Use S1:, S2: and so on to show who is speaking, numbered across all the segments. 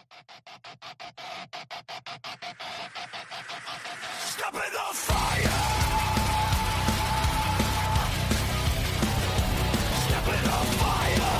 S1: Step in the fire. Step in the fire.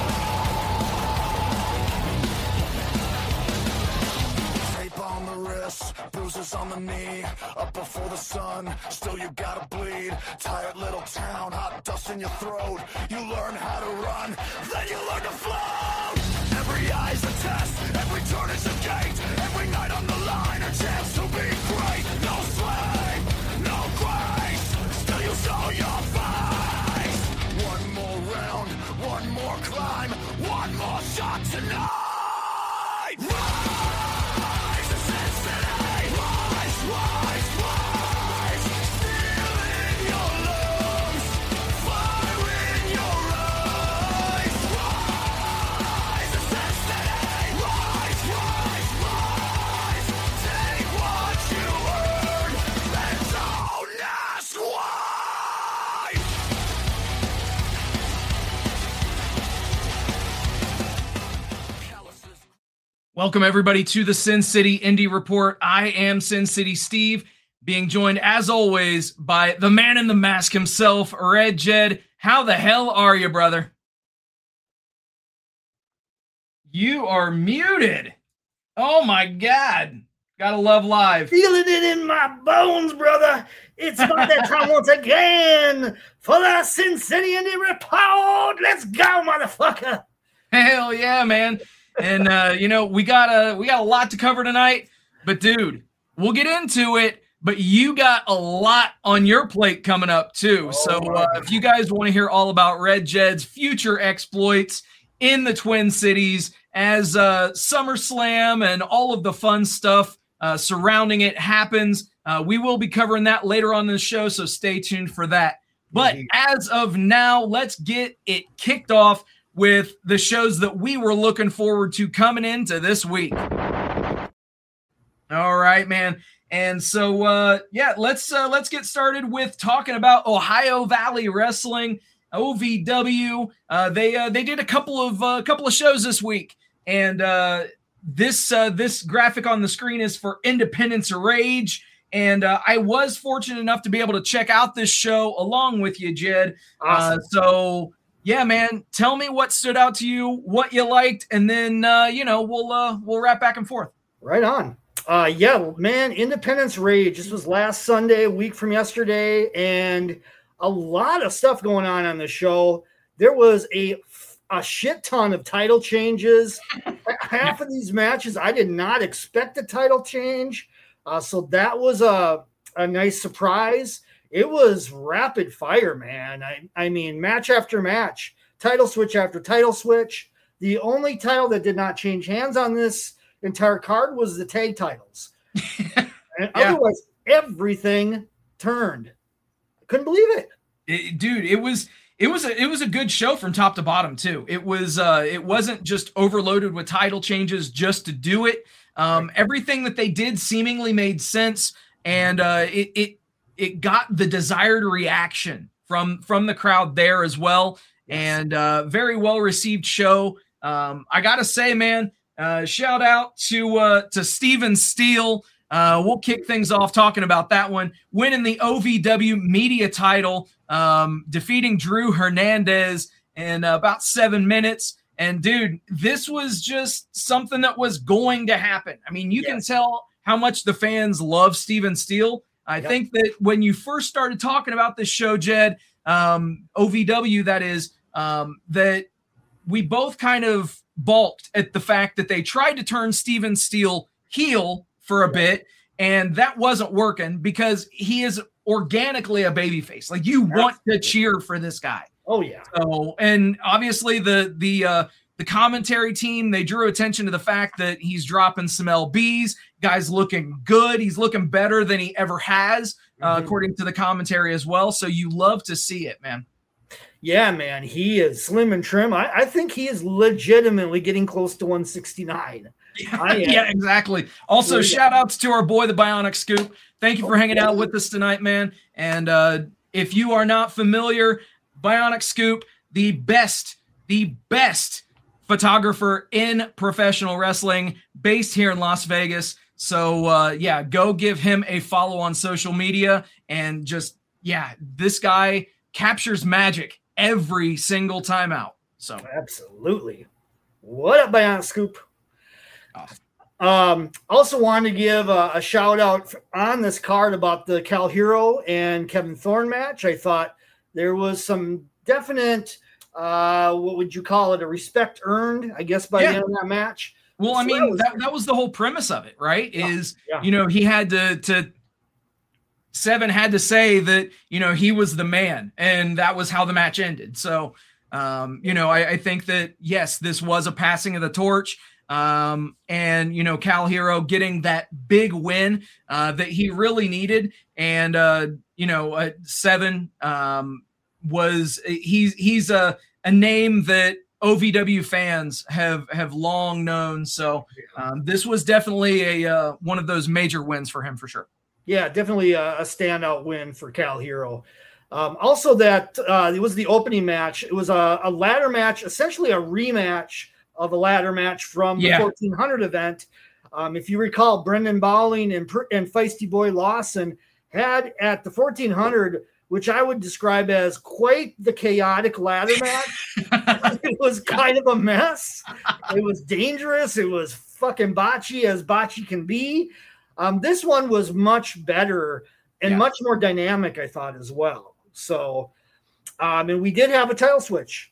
S1: Tape on the wrist, bruises on the knee. Up before the sun, still you gotta bleed. Tired little town, hot dust in your throat. You learn how to run, then you learn to float. Every eye's a test, every turn is a gate. Every night on the line, a chance to be great. No sleep, no grace, still you show your face. One more round, one more climb, one more shot tonight. Rise to Sin City, rise, rise, rise. Steel in your lungs, fire in your eyes. Rise to Sin City, rise, rise, rise. Take what you earn, and don't ask why.
S2: Welcome, everybody, to the Sin City Indie Report. I am Sin City Steve, being joined, as always, by the man in the mask himself, Red Jed. How the hell are you, brother? You are muted. Oh, my God. Gotta love live.
S3: Feeling it in my bones, brother. It's about that time once again for the Sin City Indie Report. Let's go, motherfucker.
S2: Hell yeah, man. And, we got a lot to cover tonight. But, dude, we'll get into it. But you got a lot on your plate coming up, too. So if you guys want to hear all about Red Jed's future exploits in the Twin Cities as SummerSlam and all of the fun stuff surrounding it happens, we will be covering that later on in the show, so stay tuned for that. But as of now, let's get it kicked off with the shows that we were looking forward to coming into this week. All right, man. And so, let's get started with talking about Ohio Valley Wrestling, OVW. They did a couple of shows this week, and this graphic on the screen is for Independence Rage. And I was fortunate enough to be able to check out this show along with you, Jed. Awesome. Yeah, man, tell me what stood out to you, what you liked, and then, we'll wrap back and forth.
S3: Right on. Man, Independence Rage. This was last Sunday, a week from yesterday, and a lot of stuff going on the show. There was a shit ton of title changes. Half of these matches, I did not expect a title change, so that was a nice surprise. It was rapid fire, man. I mean, match after match, title switch after title switch. The only title that did not change hands on this entire card was the tag titles. And otherwise, everything turned. I couldn't believe it.
S2: Dude, it was a good show from top to bottom too. It wasn't just overloaded with title changes just to do it. Everything that they did seemingly made sense, and it got the desired reaction from the crowd there as well. Yes. And very well received show. I gotta say, man, shout out to Steven Steele. We'll kick things off talking about that one, winning the OVW media title, defeating Drew Hernandez in about 7 minutes. And dude, this was just something that was going to happen. I mean, you can tell how much the fans love Steven Steele. I think that when you first started talking about this show, Jed, OVW, that is, that we both kind of balked at the fact that they tried to turn Steven Steele heel for a bit, and that wasn't working because he is organically a babyface. Like, you want to cheer for this guy.
S3: Oh yeah.
S2: So, and obviously the commentary team, they drew attention to the fact that he's dropping some LBs. Guy's looking good. He's looking better than he ever has, according to the commentary as well. So you love to see it, man.
S3: Yeah, man. He is slim and trim. I think he is legitimately getting close to 169.
S2: Yeah, exactly. Also, shout outs to our boy, the Bionic Scoop. Thank you for hanging out with us tonight, man. And if you are not familiar, Bionic Scoop, the best photographer in professional wrestling based here in Las Vegas. So yeah, go give him a follow on social media and just, yeah, this guy captures magic every single time out. So
S3: absolutely. What up, Bionic Scoop? Also wanted to give a shout out on this card about the Cal Hero and Kevin Thorne match. I thought there was some definite, what would you call it? A respect earned, I guess, by the end of that match.
S2: Well, I mean, that was the whole premise of it, right? You know, he had to Seven had to say that, you know, he was the man, and that was how the match ended. So, you know, I think that, yes, this was a passing of the torch. And, you know, Cal Hero getting that big win that he really needed. And, you know, Seven he's a name that OVW fans have long known. So this was definitely one of those major wins for him for sure.
S3: Yeah, definitely a standout win for Cal Hero. Also, that it was the opening match. It was a ladder match, essentially a rematch of a ladder match from the 1400 event. If you recall, Brendan Bowling and Feisty Boy Lawson had at the 1400, which I would describe as quite the chaotic ladder match. It was kind of a mess. It was dangerous. It was fucking botchy as botchy can be. This one was much better and much more dynamic, I thought, as well. So, and we did have a title switch.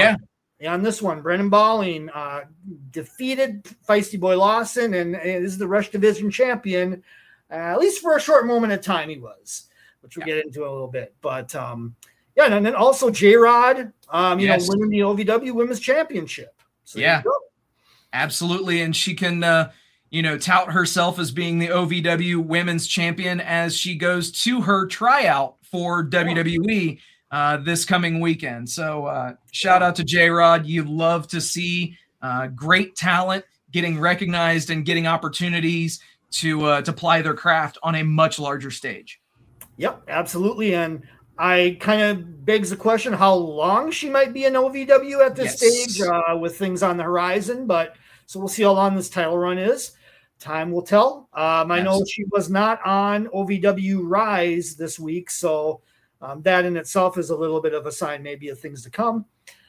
S3: On this one, Brendan Bowling defeated Feisty Boy Lawson and is the Rush Division champion, at least for a short moment of time he was, which we'll get into in a little bit. But, and then also J-Rod, you know, winning the OVW Women's Championship. So
S2: absolutely. And she can, you know, tout herself as being the OVW Women's Champion as she goes to her tryout for WWE this coming weekend. So shout out to J-Rod. You love to see great talent getting recognized and getting opportunities to ply their craft on a much larger stage.
S3: Yep, absolutely. And I kind of begs the question how long she might be in OVW at this stage with things on the horizon. But so we'll see how long this title run is. Time will tell. I know she was not on OVW Rise this week, so that in itself is a little bit of a sign maybe of things to come.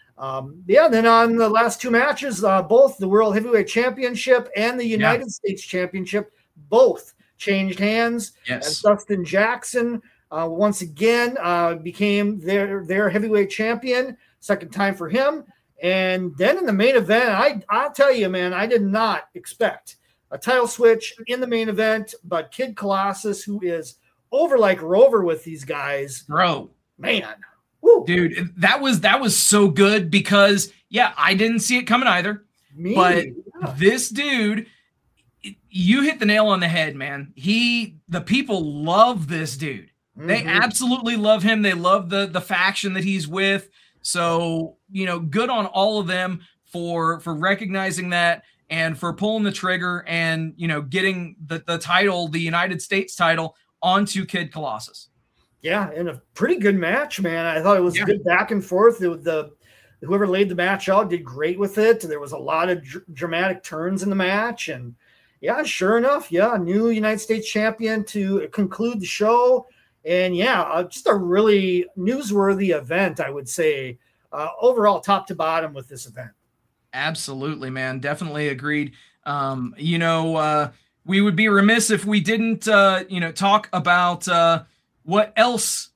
S3: Then on the last two matches, both the World Heavyweight Championship and the United States Championship both changed hands. As Dustin Jackson once again became their heavyweight champion, second time for him. And then in the main event, I'll tell you, man, I did not expect a title switch in the main event, but Kid Colossus, who is over like Rover with these guys,
S2: bro,
S3: man,
S2: dude, that was so good because I didn't see it coming either. This dude, you hit the nail on the head, man. The people love this dude. Mm-hmm. They absolutely love him. They love the faction that he's with. So, you know, good on all of them for recognizing that and for pulling the trigger and, you know, getting the title, the United States title, onto Kid Colossus.
S3: Yeah, and a pretty good match, man. I thought it was good back and forth. Whoever laid the match out did great with it. There was a lot of dramatic turns in the match. And, sure enough, new United States champion to conclude the show. And, just a really newsworthy event, I would say, overall top to bottom with this event.
S2: Absolutely, man. Definitely agreed. You know, we would be remiss if we didn't, talk about what else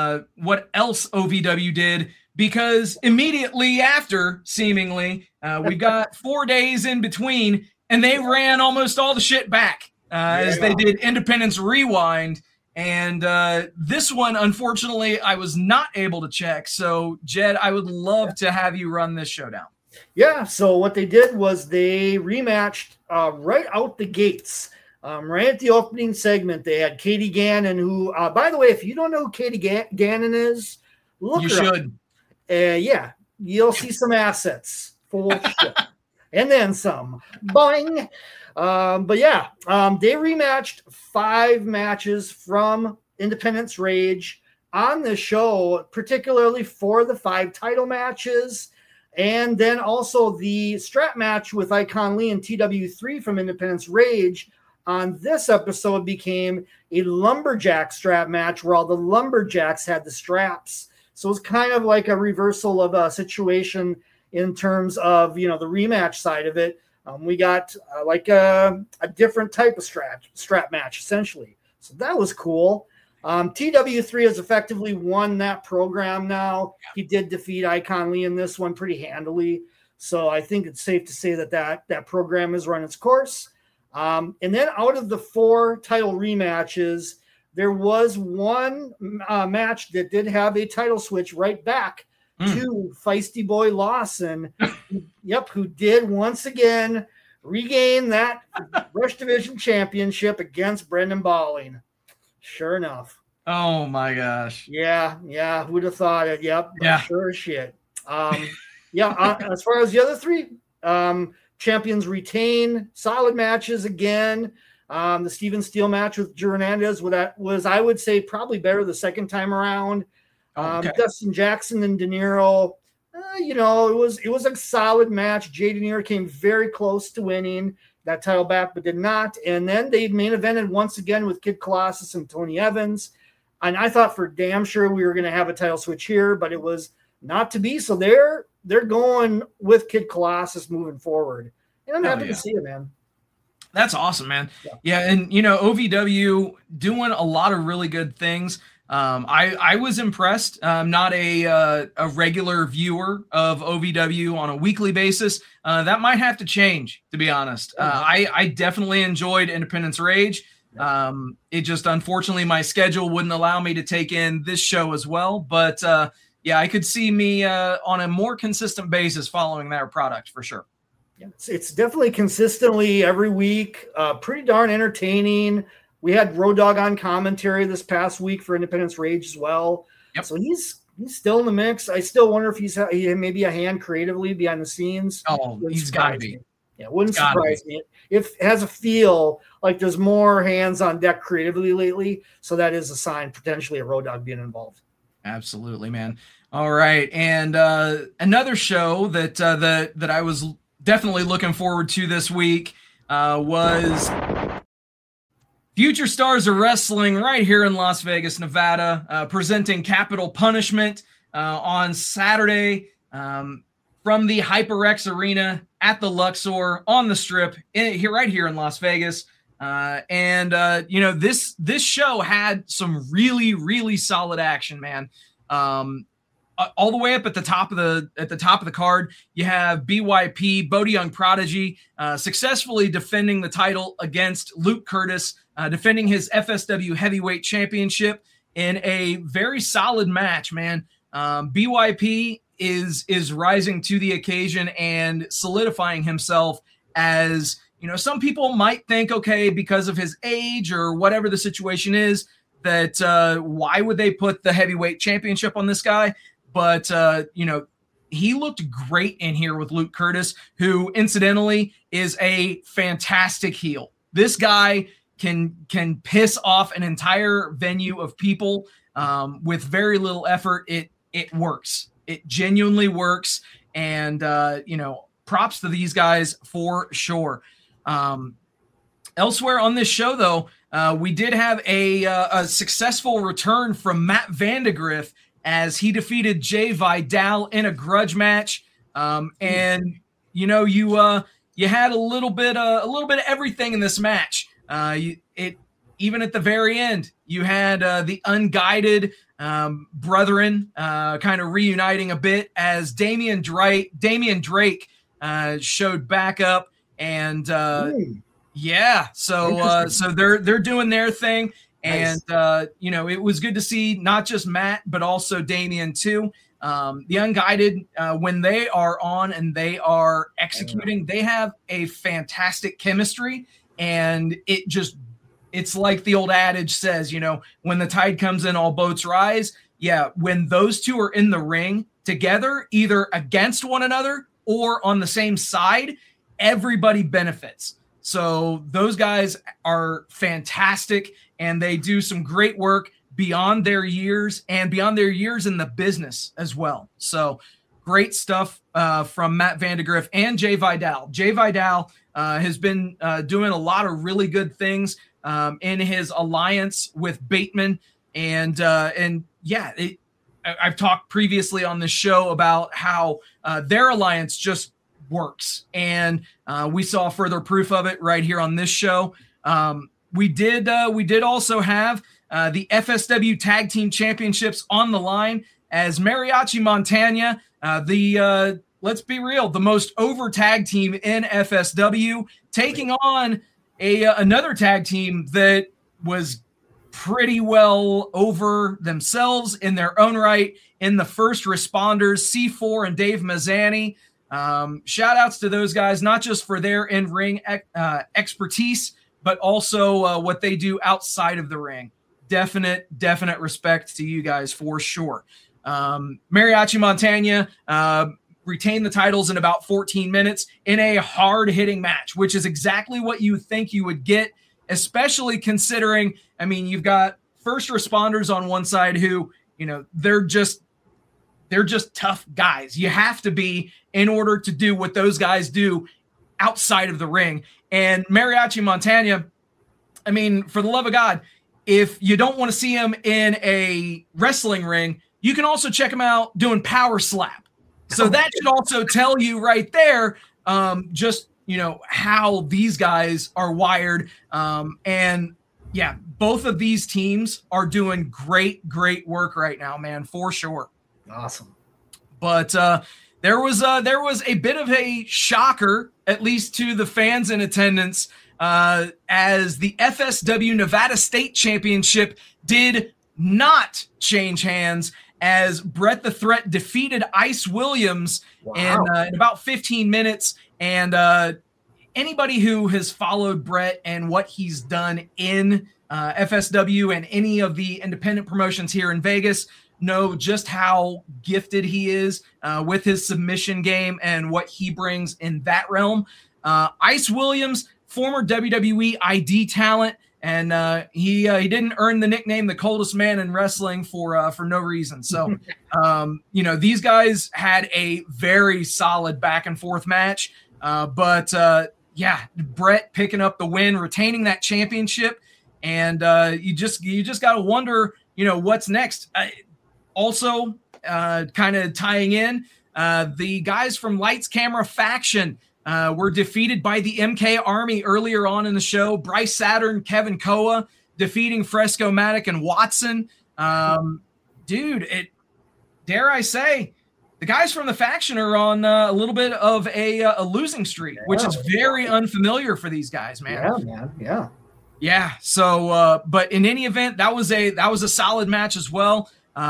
S2: OVW did, because immediately after, seemingly, we got 4 days in between, and they ran almost all the shit back as they did Independence Rewind. And this one, unfortunately, I was not able to check. So, Jed, I would love to have you run this showdown.
S3: Yeah, so what they did was they rematched right out the gates. Right at the opening segment, they had Katie Gannon, who, by the way, if you don't know who Katie Gannon is, look her up. You should. You'll see some assets. Full shit. And then some. Boing. They rematched 5 matches from Independence Rage on the show, particularly for the 5 title matches. And then also the strap match with Icon Lee and TW3 from Independence Rage on this episode became a lumberjack strap match where all the lumberjacks had the straps. So it was kind of like a reversal of a situation in terms of, the rematch side of it. We got like a different type of strap match, essentially. So that was cool. TW3 has effectively won that program now. He did defeat Icon Lee in this one pretty handily. So I think it's safe to say that program has run its course. And then out of the 4 title rematches, there was one match that did have a title switch right back to Feisty Boy Lawson, who did once again regain that Rush Division Championship against Brendan Balling. Sure enough.
S2: Oh my gosh.
S3: Yeah. Who'd have thought it? Yep.
S2: Yeah.
S3: Sure as shit. As far as the other 3, champions retain, solid matches again. The Steven Steele match with Drew Hernandez, that was, I would say, probably better the second time around. Dustin Jackson and De Niro, it was a solid match. Jay De Niro came very close to winning that title back, but did not. And then they main evented once again with Kid Colossus and Tony Evans. And I thought for damn sure we were going to have a title switch here, but it was not to be. So they're going with Kid Colossus moving forward. And I'm happy to see it, man.
S2: That's awesome, man. Yeah. And, OVW doing a lot of really good things. I was impressed. I'm not a regular viewer of OVW on a weekly basis. That might have to change, to be honest. I definitely enjoyed Independence Rage. It just, unfortunately, my schedule wouldn't allow me to take in this show as well. But I could see me on a more consistent basis following that product for sure.
S3: It's definitely consistently every week, pretty darn entertaining. We had Road Dogg on commentary this past week for Independence Rage as well. Yep. So he's still in the mix. I still wonder if he's maybe a hand creatively behind the scenes.
S2: Oh, he's got to be.
S3: Yeah, wouldn't surprise me. It has a feel like there's more hands on deck creatively lately. So that is a sign potentially of Road Dogg being involved.
S2: Absolutely, man. All right. And another show that I was definitely looking forward to this week was Future Stars of Wrestling right here in Las Vegas, Nevada, presenting Capital Punishment on Saturday from the HyperX Arena at the Luxor on the Strip right here in Las Vegas. This show had some really, really solid action, man. All the way up at the top of the card, you have BYP, Bodie Young Prodigy, successfully defending the title against Luke Curtis, defending his FSW Heavyweight Championship in a very solid match, man. BYP is rising to the occasion and solidifying himself as, some people might think, okay, because of his age or whatever the situation is, that why would they put the heavyweight championship on this guy? But, he looked great in here with Luke Curtis, who incidentally is a fantastic heel. This guy can piss off an entire venue of people with very little effort. It works. It genuinely works. And, props to these guys for sure. Elsewhere on this show, though, we did have a successful return from Matt Vandegrift as he defeated Jay Vidal in a grudge match. You had a little bit of everything in this match. Even at the very end, you had the Unguided brethren kind of reuniting a bit as Damian Drake showed back up, and so they're doing their thing. Nice. And, it was good to see not just Matt, but also Damian too. The Unguided, when they are on and they are executing, they have a fantastic chemistry, and it's like the old adage says, when the tide comes in, all boats rise. Yeah. When those two are in the ring together, either against one another or on the same side, everybody benefits. So those guys are fantastic, and they do some great work beyond their years and beyond their years in the business as well. So Great stuff from Matt Vandegrift and Jay Vidal. Jay Vidal has been doing a lot of really good things in his alliance with Bateman. And I've talked previously on this show about how their alliance just works. And we saw further proof of it right here on this show. We did also have the FSW Tag Team Championships on the line as Mariachi Montana, let's be real, the most over tag team in FSW, taking on another tag team that was pretty well over themselves in their own right in the First Responders, C4 and Dave Mazzani. Shout outs to those guys, not just for their in-ring expertise, but also what they do outside of the ring. Definite respect to you guys for sure. Mariachi Montana retained the titles in about 14 minutes in a hard-hitting match, which is exactly what you think you would get, especially considering, I mean, you've got First Responders on one side who, they're just tough guys. You have to be in order to do what those guys do outside of the ring. And Mariachi Montana, I mean, for the love of God, if you don't want to see him in a wrestling ring, you can also check him out doing Power Slap. So that should also tell you right there, just, how these guys are wired. And yeah, both of these teams are doing great work right now, man, for sure.
S3: Awesome.
S2: But there was a bit of a shocker, at least to the fans in attendance, as the FSW Nevada State Championship did not change hands, as Brett the Threat defeated Ice Williams in about 15 minutes. And anybody who has followed Brett and what he's done in FSW and any of the independent promotions here in Vegas know just how gifted he is with his submission game and what he brings in that realm. Ice Williams, former WWE ID talent, and he didn't earn the nickname the coldest man in wrestling for no reason. So, these guys had a very solid back and forth match. But Brett picking up the win, retaining that championship, and you just got to wonder, what's next. Also, kind of tying in, the guys from Lights Camera Faction were defeated by the MK Army earlier on in the show. Bryce Saturn, Kevin Koa defeating Fresco Matic and Watson. Dare I say, the guys from the faction are on a little bit of a losing streak, which is very unfamiliar for these guys, man.
S3: Yeah, man.
S2: Yeah. So, but in any event, that was a solid match as well.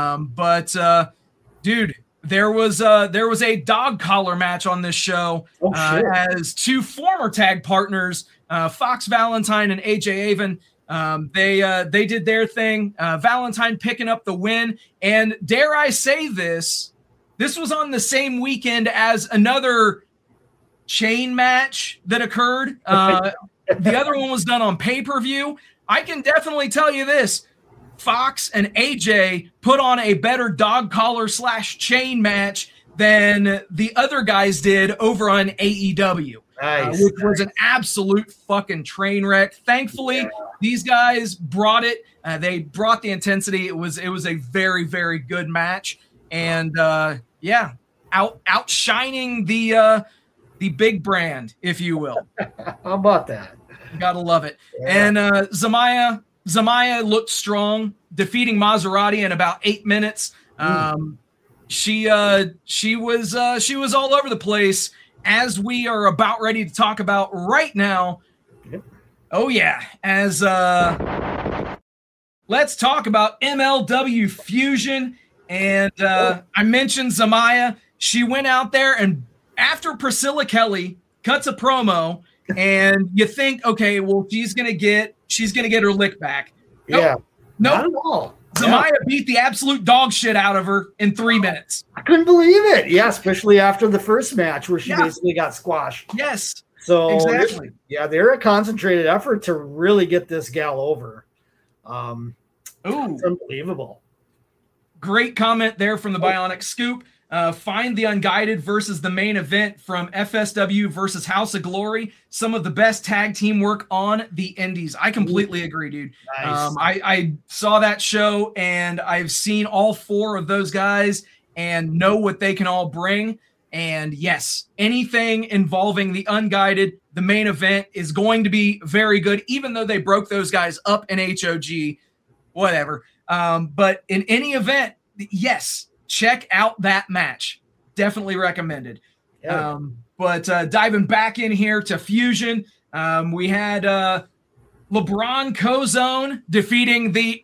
S2: Dude, there was a dog collar match on this show as two former tag partners, Fox Valentine and AJ Avon. They did their thing. Valentine picking up the win, and dare I say this was on the same weekend as another chain match that occurred. The other one was done on pay-per-view. I can definitely tell you this. Fox and AJ put on a better dog collar / chain match than the other guys did over on AEW, which was an absolute fucking train wreck. Thankfully, these guys brought it. They brought the intensity. It was a very, very good match. And outshining the big brand, if you will.
S3: How about that?
S2: You gotta love it. Yeah. And Zamaya looked strong, defeating Maserati in about 8 minutes. She was all over the place, as we are about ready to talk about right now. Yep. Oh yeah, let's talk about MLW Fusion. And I mentioned Zamaya. She went out there, and after Priscilla Kelly cuts a promo, and you think, okay, well, she's gonna get her lick back. Nope.
S3: Not at all.
S2: Zamaya beat the absolute dog shit out of her in 3 minutes.
S3: I couldn't believe it. Yeah, especially after the first match where she basically got squashed.
S2: Yes.
S3: So
S2: exactly.
S3: They're a concentrated effort to really get this gal over. It's unbelievable.
S2: Great comment there from the Bionic Scoop. Find the Unguided versus the main event from FSW versus House of Glory. Some of the best tag team work on the indies. I completely agree, dude.
S3: Nice.
S2: I saw that show, and I've seen all 4 of those guys and know what they can all bring. And yes, anything involving the Unguided, the main event, is going to be very good, even though they broke those guys up in HOG, whatever. But in any event, yes, check out that match. Definitely recommended.
S3: Yeah.
S2: But diving back in here to Fusion, we had LeBron Cozone defeating the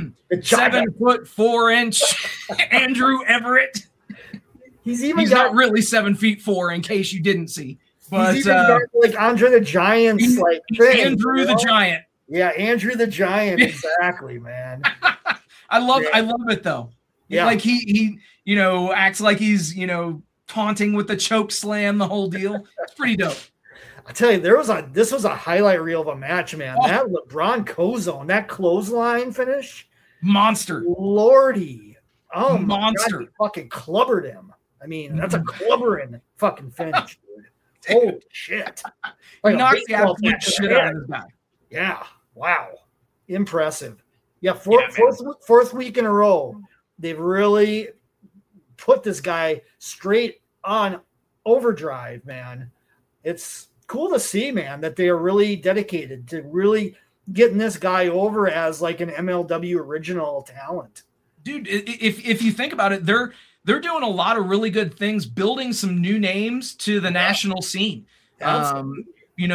S2: 7'4" Andrew Everett.
S3: He's
S2: not really 7'4", in case you didn't see. But
S3: he's even got, like, Andre the Giant's like thing.
S2: Andrew the Giant.
S3: Yeah, Andrew the Giant. Exactly, man.
S2: I love it though.
S3: Yeah.
S2: Like he acts like he's, taunting with the choke slam, the whole deal. It's pretty dope.
S3: I tell you, this was a highlight reel of a match, man.
S2: Oh.
S3: That LeBron Cozone, that clothesline finish,
S2: monster.
S3: Lordy, oh
S2: monster!
S3: My God, he fucking clubbered him. I mean, that's a clubbering fucking finish, dude. Holy shit!
S2: Like knocked the absolute shit out of this guy.
S3: Yeah, wow, impressive. Yeah, fourth week in a row, they've really put this guy straight on overdrive, man. It's cool to see, man, that they are really dedicated to really getting this guy over as like an MLW original talent.
S2: Dude, if you think about it, they're doing a lot of really good things, building some new names to the national scene. Obviously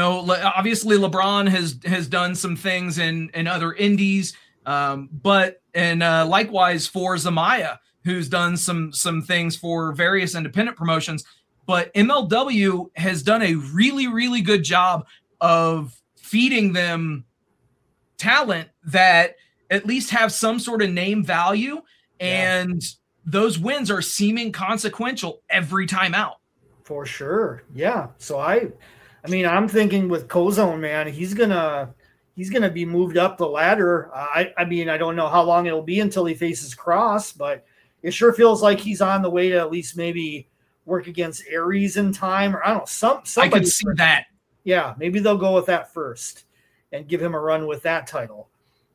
S2: LeBron has done some things in other indies, but likewise for Zamaya, who's done some things for various independent promotions. But MLW has done a really, really good job of feeding them talent that at least have some sort of name value. And those wins are seeming consequential every time out. For sure.
S3: Yeah. So I'm thinking with Cozone, man, he's gonna be moved up the ladder. I don't know how long it'll be until he faces Cross, but it sure feels like he's on the way to at least maybe work against Aries in time, or I don't know, somebody.
S2: I could see that.
S3: Yeah, maybe they'll go with that first and give him a run with that title.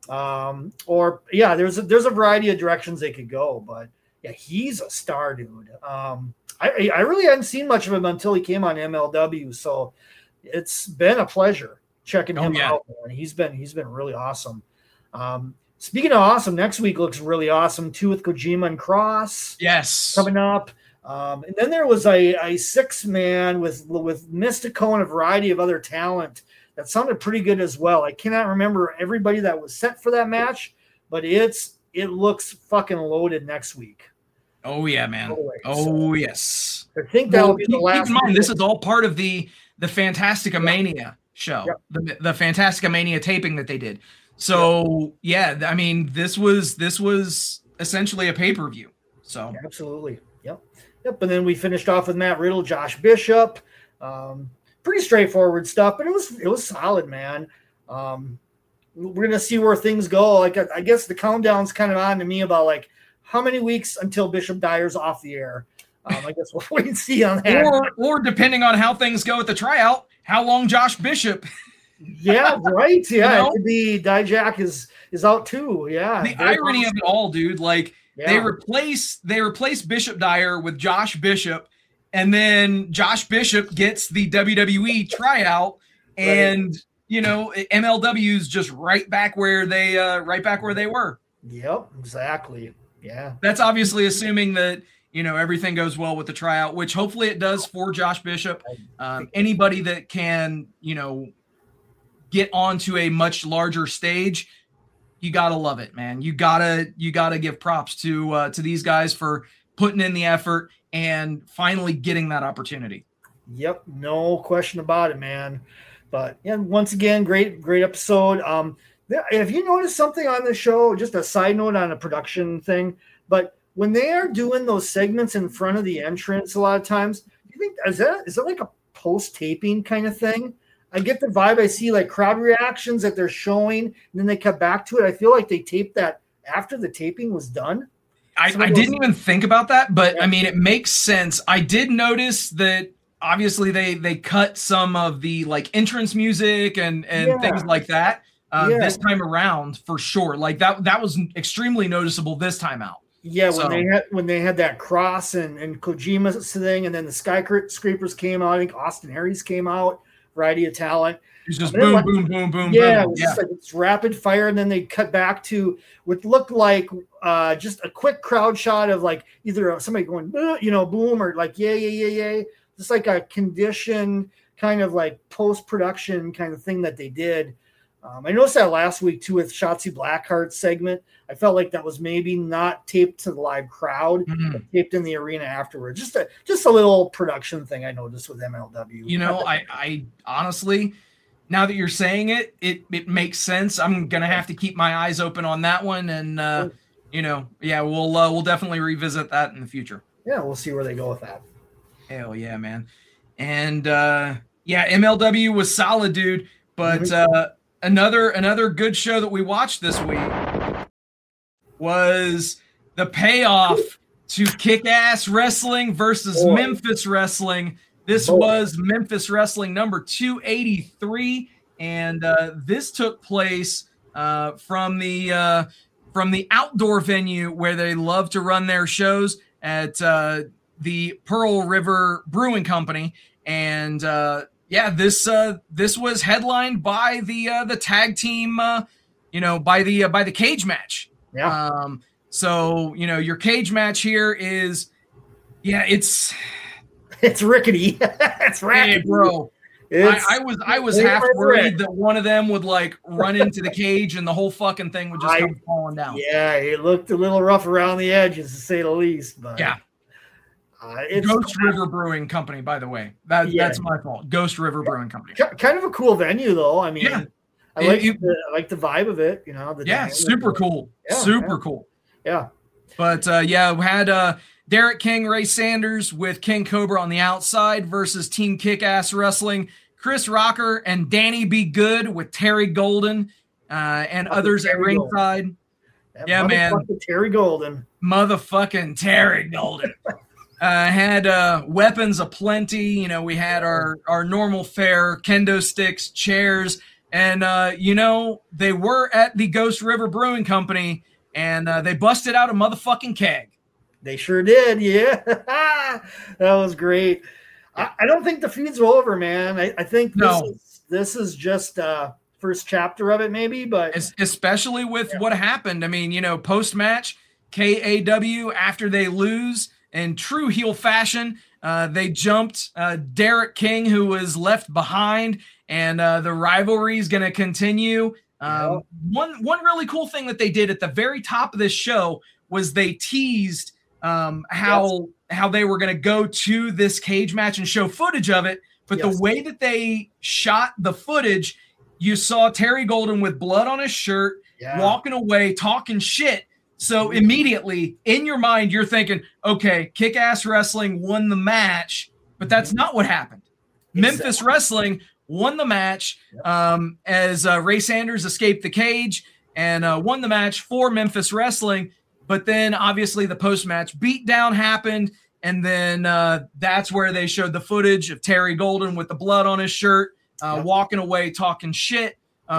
S3: There's a variety of directions they could go, but yeah, he's a star, dude. I really hadn't seen much of him until he came on MLW, so it's been a pleasure checking him out, man. He's been really awesome. Speaking of awesome, next week looks really awesome too, with Kojima and Cross.
S2: Yes,
S3: coming up. And then there was a 6-man with Mystico and a variety of other talent that sounded pretty good as well. I cannot remember everybody that was set for that match, but it looks fucking loaded next week.
S2: Oh yeah, man. Yes.
S3: I think that will be the last.
S2: Keep in mind, this is all part of the Fantastica Mania show, the Fantastica Mania taping that they did. So this was essentially a pay-per-view. So
S3: absolutely. Yep. And then we finished off with Matt Riddle, Josh Bishop. Pretty straightforward stuff, but it was solid, man. We're gonna see where things go. Like, I guess the countdown's kind of on to me about like how many weeks until Bishop Dyer's off the air. I guess we'll wait and see on that.
S2: Or depending on how things go at the tryout, how long Josh Bishop.
S3: Yeah, right. Yeah, it could be Dijak is out too. Yeah.
S2: The irony of it all, dude. Like they replace Bishop Dyer with Josh Bishop, and then Josh Bishop gets the WWE tryout, and MLW's just right back where they were.
S3: Yep, exactly. Yeah.
S2: That's obviously assuming that everything goes well with the tryout, which hopefully it does for Josh Bishop. Anybody that can get onto a much larger stage, you gotta love it, man. You gotta give props to these guys for putting in the effort and finally getting that opportunity.
S3: Yep, no question about it, man. But yeah, once again, great episode. Have you noticed something on the show? Just a side note on a production thing, but when they are doing those segments in front of the entrance, a lot of times, do you think is that like a post-taping kind of thing? I get the vibe. I see like crowd reactions that they're showing, and then they cut back to it. I feel like they taped that after the taping was done.
S2: I didn't even think about that, but I mean, it makes sense. I did notice that obviously they cut some of the like entrance music and things like that this time around for sure. Like that was extremely noticeable this time out.
S3: Yeah, when they had that cross and Kojima's thing, and then the skyscrapers came out. I think Austin Harris came out. Variety of talent.
S2: It's just boom, boom, boom, boom,
S3: yeah,
S2: boom.
S3: It was just like it's rapid fire, and then they cut back to what looked like just a quick crowd shot of like either somebody going, boom, or like yeah, just like a conditioned kind of like post-production kind of thing that they did. I noticed that last week too with Shotzi Blackheart's segment. I felt like that was maybe not taped to the live crowd, but taped in the arena afterwards. Just a little production thing I noticed with MLW.
S2: You know, I honestly, now that you're saying it, it makes sense. I'm gonna have to keep my eyes open on that one, and we'll definitely revisit that in the future.
S3: Yeah, we'll see where they go with that.
S2: Hell yeah, man. And MLW was solid, dude. But another good show that we watched this week was the payoff to Kick-Ass Wrestling versus Memphis Wrestling. This was Memphis Wrestling number 283, and this took place from the outdoor venue where they love to run their shows at the Pearl River Brewing Company, and this was headlined by the tag team, by the cage match.
S3: Yeah.
S2: So your cage match here is, it's
S3: rickety. It's rackety,
S2: hey, bro. I was half worried that one of them would like run into the cage and the whole fucking thing would just come falling down.
S3: Yeah, it looked a little rough around the edges, to say the least. But
S2: yeah. Ghost River Brewing Company, by the way. That's my fault. Ghost River Brewing Company.
S3: Kind of a cool venue, though. I mean, I like the vibe of it.
S2: Super cool. Super cool.
S3: Yeah.
S2: But we had Derek King, Ray Sanders with King Cobra on the outside versus Team Kick-Ass Wrestling, Chris Rocker and Danny B. Good with Terry Golden and others at ringside. Yeah, man.
S3: Terry Golden.
S2: Motherfucking Terry Golden. Had weapons aplenty. We had our normal fare, kendo sticks, chairs, and they were at the Ghost River Brewing Company, and they busted out a motherfucking keg.
S3: They sure did, yeah. That was great. I don't think the feud's over, man. I think this is just first chapter of it, maybe, but
S2: especially with what happened. I mean, post match, KAW after they lose. In true heel fashion, they jumped Derek King, who was left behind, and the rivalry is going to continue. One really cool thing that they did at the very top of this show was they teased how they were going to go to this cage match and show footage of it. But the way that they shot the footage, you saw Terry Golden with blood on his shirt, walking away, talking shit. So immediately in your mind, you're thinking, okay, Kick-Ass Wrestling won the match, but that's not what happened. Exactly. Memphis Wrestling won the match as Ray Sanders escaped the cage and won the match for Memphis Wrestling. But then obviously the post-match beatdown happened, and then that's where they showed the footage of Terry Golden with the blood on his shirt, walking away, talking shit.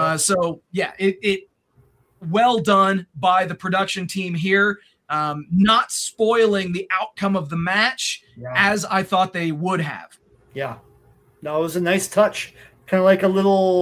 S2: It well done by the production team here, not spoiling the outcome of the match as I thought they would have.
S3: Yeah. No, it was a nice touch. Kind of like a little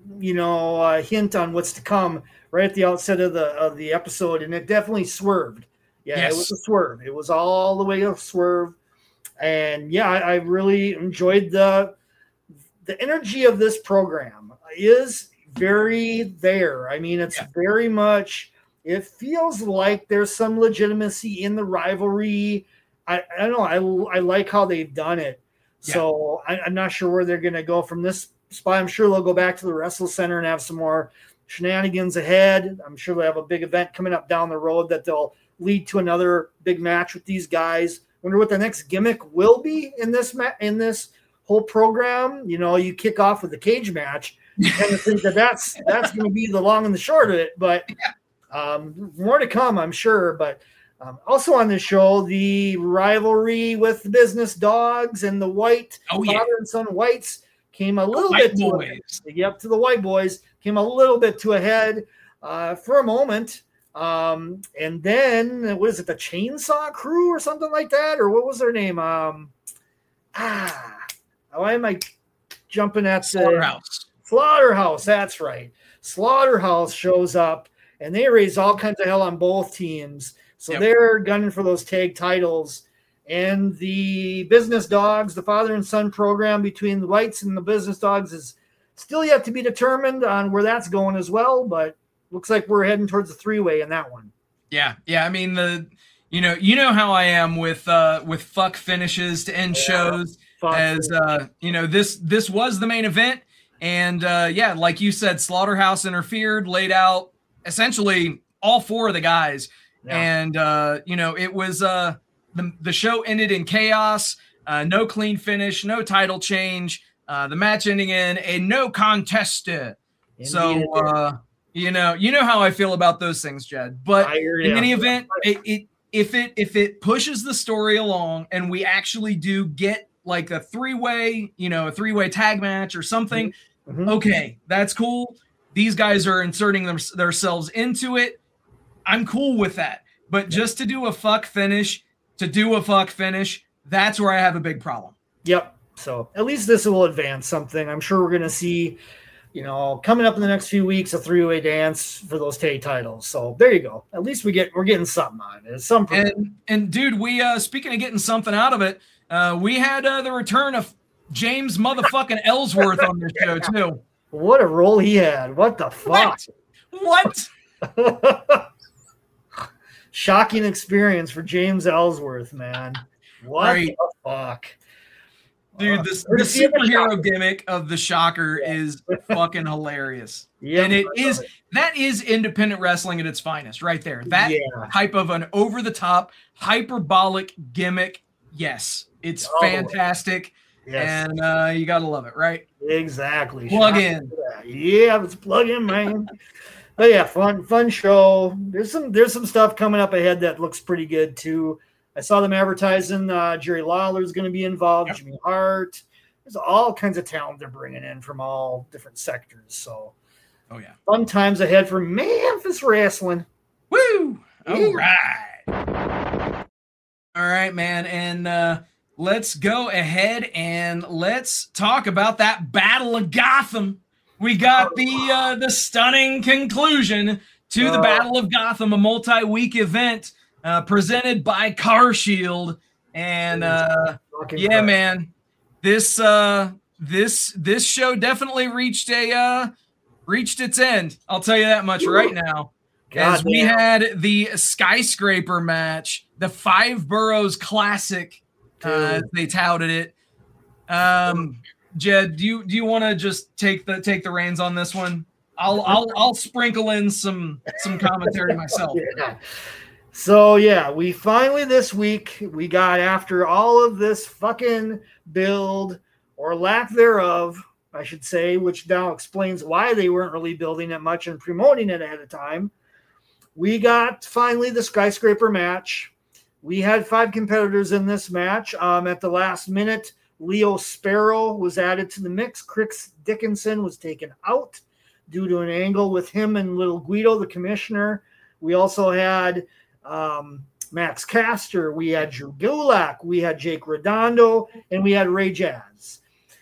S3: hint on what's to come right at the outset of the episode, and it definitely swerved. Yeah, yes. It was a swerve. It was all the way a swerve. And I really enjoyed the energy of this program. Is very there. I mean, it's very much, it feels like there's some legitimacy in the rivalry. I don't know. I like how they've done it. Yeah. So I'm not sure where they're going to go from this spot. I'm sure they'll go back to the Wrestle Center and have some more shenanigans ahead. I'm sure they have a big event coming up down the road that they'll lead to another big match with these guys. Wonder what the next gimmick will be in this whole program. You kick off with the cage match. You kind of think that's going to be the long and the short of it, but more to come, I'm sure. But Also on the show, the rivalry with the Business Dogs and the father and son Whites came a little bit to the White Boys came a little bit to a head for a moment. And then was it the Chainsaw Crew or something like that? Or what was their name? Why am I jumping at
S2: Slaughterhouse?
S3: Slaughterhouse, that's right. Slaughterhouse shows up and they raise all kinds of hell on both teams. So they're gunning for those tag titles. And the Business Dogs, the father and son program between the Whites and the Business Dogs is still yet to be determined on where that's going as well. But looks like we're heading towards the three-way in that one.
S2: Yeah. I mean, you know how I am with fuck finishes to end shows. This was the main event. And like you said, Slaughterhouse interfered, laid out essentially all four of the guys. Yeah. And, it was the show ended in chaos, no clean finish, no title change, the match ending in a no contest. So, you know how I feel about those things, Jed. But in any event, if it pushes the story along and we actually do get like a three-way tag match or something, okay, that's cool. These guys are inserting themselves into it. I'm cool with that. But just to do a fuck finish, that's where I have a big problem.
S3: Yep. So at least this will advance something. I'm sure we're going to see, coming up in the next few weeks, a three-way dance for those tag titles. So there you go. At least we're getting something out of it.
S2: And dude, we speaking of getting something out of it, we had the return of James motherfucking Ellsworth on this show too.
S3: What a role he had. What the fuck?
S2: What?
S3: Shocking experience for James Ellsworth, man. What the fuck?
S2: Dude, the superhero gimmick of the Shocker is fucking hilarious. Yeah, and that is independent wrestling at its finest right there. That type of an over-the-top, hyperbolic gimmick, yes, it's fantastic. Yes. And you gotta love it, right?
S3: Exactly.
S2: Plug in.
S3: Yeah, let's plug in, man. But yeah, fun show. There's some stuff coming up ahead that looks pretty good too. I saw them advertising Jerry Lawler's going to be involved, Jimmy Hart. There's all kinds of talent they're bringing in from all different sectors. So, fun times ahead for Memphis Wrestling.
S2: Woo! All right, man. And let's go ahead and let's talk about that Battle of Gotham. We got the stunning conclusion to the Battle of Gotham, a multi-week event presented by CarShield. And man, this show definitely reached its end. I'll tell you that much right now. As we had the skyscraper match, the Five Boroughs Classic, as they touted it. Jed, do you want to just take the reins on this one? I'll sprinkle in some commentary myself.
S3: So we finally this week we got, after all of this fucking build or lack thereof, I should say, which now explains why they weren't really building it much and promoting it ahead of time. We got finally the skyscraper match. We had 5 competitors in this match. At the last minute, Leo Sparrow was added to the mix. Chris Dickinson was taken out due to an angle with him and Little Guido, the commissioner. We also had Max Caster. We had Drew Gulak. We had Jake Redondo. And we had Ray Jazz.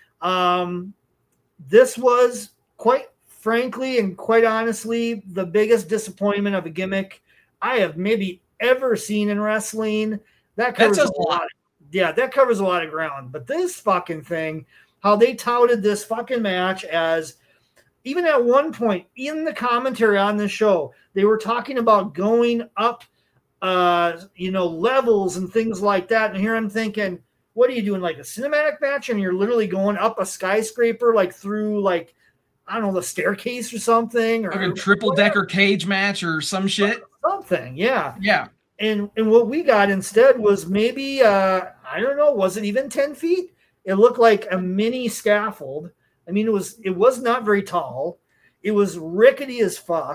S3: This was, quite frankly and quite honestly, the biggest disappointment of a gimmick I have maybe ever seen in wrestling. That covers a lot. That covers a lot of ground. But this fucking thing, how they touted this fucking match as, even at one point in the commentary on the show, they were talking about going up, levels and things like that. And here I'm thinking, what are you doing, like a cinematic match? And you're literally going up a skyscraper, like through, like, I don't know, the staircase or something, or
S2: like a triple-decker cage match or some shit.
S3: Something, yeah. And what we got instead was maybe, I don't know, was it even 10 feet? It looked like a mini scaffold. I mean, it was not very tall. It was rickety as fuck.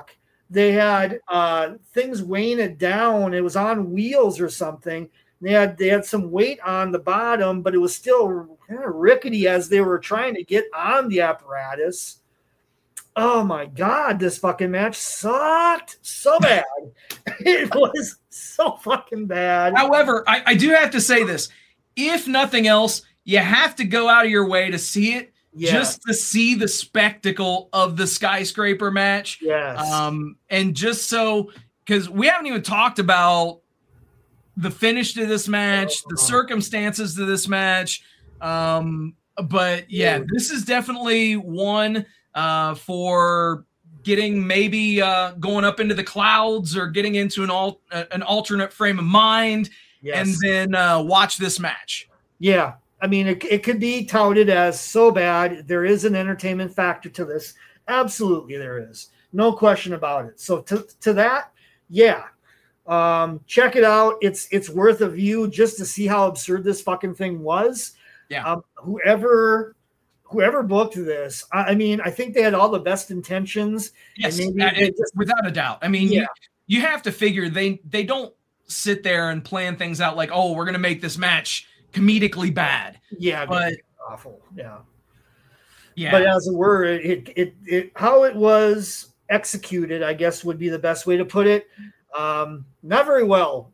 S3: They had things weighing it down. It was on wheels or something. They had some weight on the bottom, but it was still kind of rickety as they were trying to get on the apparatus. Oh my God, this fucking match sucked so bad. It was so fucking bad.
S2: However, I do have to say this. If nothing else, you have to go out of your way to see it.
S3: Yes.
S2: Just to see the spectacle of the skyscraper match.
S3: Yes.
S2: And just so, because we haven't even talked about the finish to this match, the circumstances to this match. But yeah, this is definitely one for getting maybe going up into the clouds or getting into an alternate frame of mind, and then watch this match.
S3: Yeah. I mean, it could be touted as so bad. There is an entertainment factor to this. Absolutely, there is. No question about it. So to that, yeah. Check it out. It's worth a view just to see how absurd this fucking thing was.
S2: Yeah.
S3: Whoever booked this, I mean, I think they had all the best intentions.
S2: Yes,
S3: and maybe
S2: without a doubt. I mean, you have to figure they don't sit there and plan things out like, oh, we're gonna make this match comedically bad.
S3: Yeah,
S2: but
S3: awful. Yeah.
S2: Yeah.
S3: But as it were, it how it was executed, I guess would be the best way to put it. Not very well.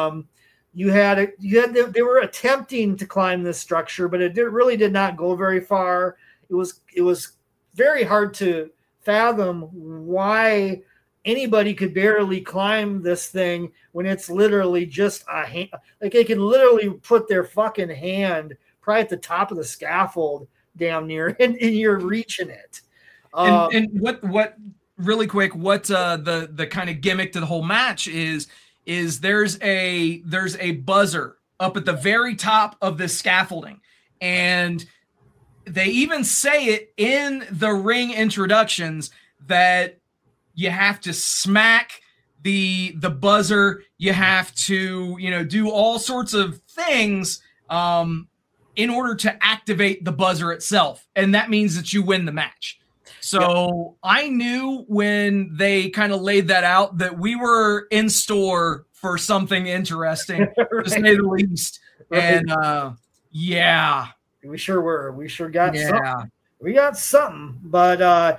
S3: They were attempting to climb this structure, but it really did not go very far. It was very hard to fathom why anybody could barely climb this thing when it's literally just a hand. Like they could literally put their fucking hand probably at the top of the scaffold damn near, and you're reaching it.
S2: And what really quick, what the kind of gimmick to the whole match is there's a buzzer up at the very top of the scaffolding, and they even say it in the ring introductions that you have to smack the buzzer, you have to do all sorts of things in order to activate the buzzer itself, and that means that you win the match. So I knew when they kind of laid that out that we were in store for something interesting, to say the least. Right. And yeah,
S3: we sure were. We sure got something. We got something. But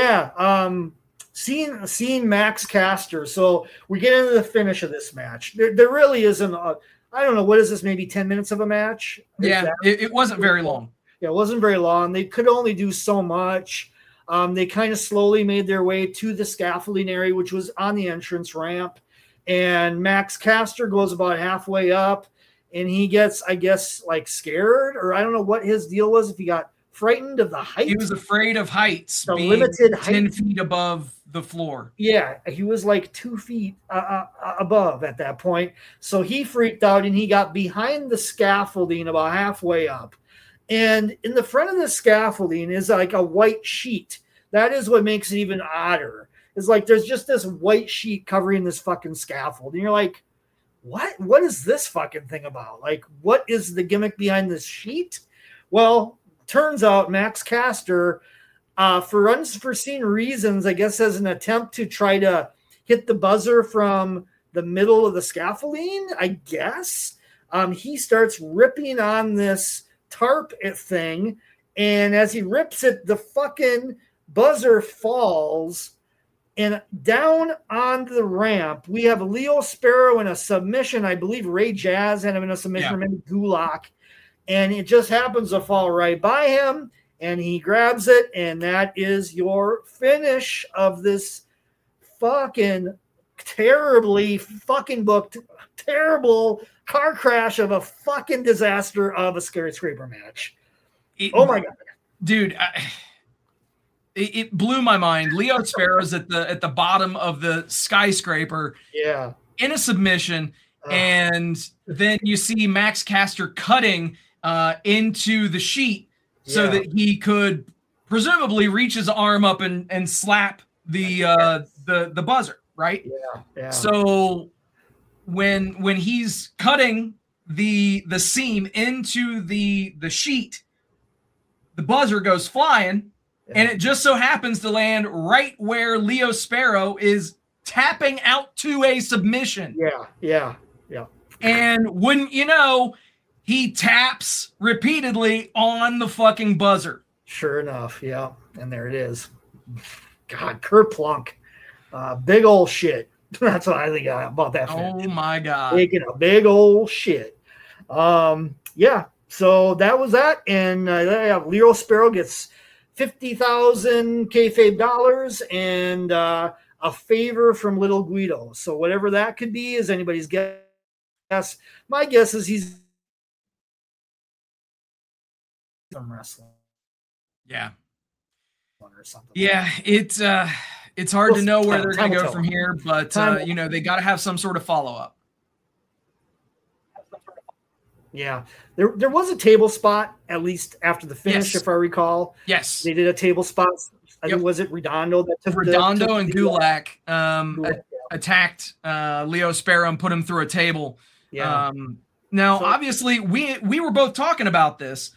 S3: seeing Max Caster. So we get into the finish of this match. There really isn't. I don't know, what is this? Maybe 10 minutes of a match?
S2: Yeah, it wasn't very long.
S3: Yeah, it wasn't very long. They could only do so much. They kind of slowly made their way to the scaffolding area, which was on the entrance ramp. And Max Caster goes about halfway up, and he gets, I guess, like scared, or I don't know what his deal was, if he got frightened of the height.
S2: He was afraid of heights.
S3: The limited height.
S2: 10 feet above the floor.
S3: Yeah, he was like 2 feet above at that point. So he freaked out, and he got behind the scaffolding about halfway up. And in the front of the scaffolding is like a white sheet. That is what makes it even odder. It's like there's just this white sheet covering this fucking scaffold. And you're like, what? What is this fucking thing about? Like, what is the gimmick behind this sheet? Well, turns out Max Caster, for unforeseen reasons, I guess as an attempt to try to hit the buzzer from the middle of the scaffolding, I guess, he starts ripping on this tarp thing, and as he rips it, the fucking buzzer falls, and down on the ramp we have Leo Sparrow in a submission. I believe Ray Jazz had him in a submission, or maybe Gulak, and it just happens to fall right by him, and he grabs it, and that is your finish of this fucking terribly fucking booked, terrible car crash of a fucking disaster of a skyscraper match. Oh my God,
S2: dude! It blew my mind. Leo Sparrow's at the bottom of the skyscraper, in a submission, and then you see Max Caster cutting into the sheet so that he could presumably reach his arm up and slap the buzzer, right?
S3: Yeah.
S2: So when he's cutting the seam into the sheet, the buzzer goes flying, and it just so happens to land right where Leo Sparrow is tapping out to a submission.
S3: Yeah.
S2: And wouldn't you know, he taps repeatedly on the fucking buzzer.
S3: Sure enough, yeah. And there it is. God, Kerplunk. Big old shit. That's what I think about that finish.
S2: Oh my God.
S3: Taking a big old shit. Yeah. So that was that. And Leo Sparrow gets 50,000 kayfabe dollars and a favor from Little Guido. So whatever that could be is anybody's guess. My guess is he's from wrestling.
S2: Yeah.
S3: Or something.
S2: Yeah, it's hard to know where they're going to go from here, but they got to have some sort of follow-up.
S3: Yeah, there was a table spot, at least after the finish, if I recall.
S2: Yes.
S3: They did a table spot. I think, was it Redondo?
S2: Redondo and Gulak attacked Leo Sparrow and put him through a table.
S3: Yeah.
S2: Now, obviously, we were both talking about this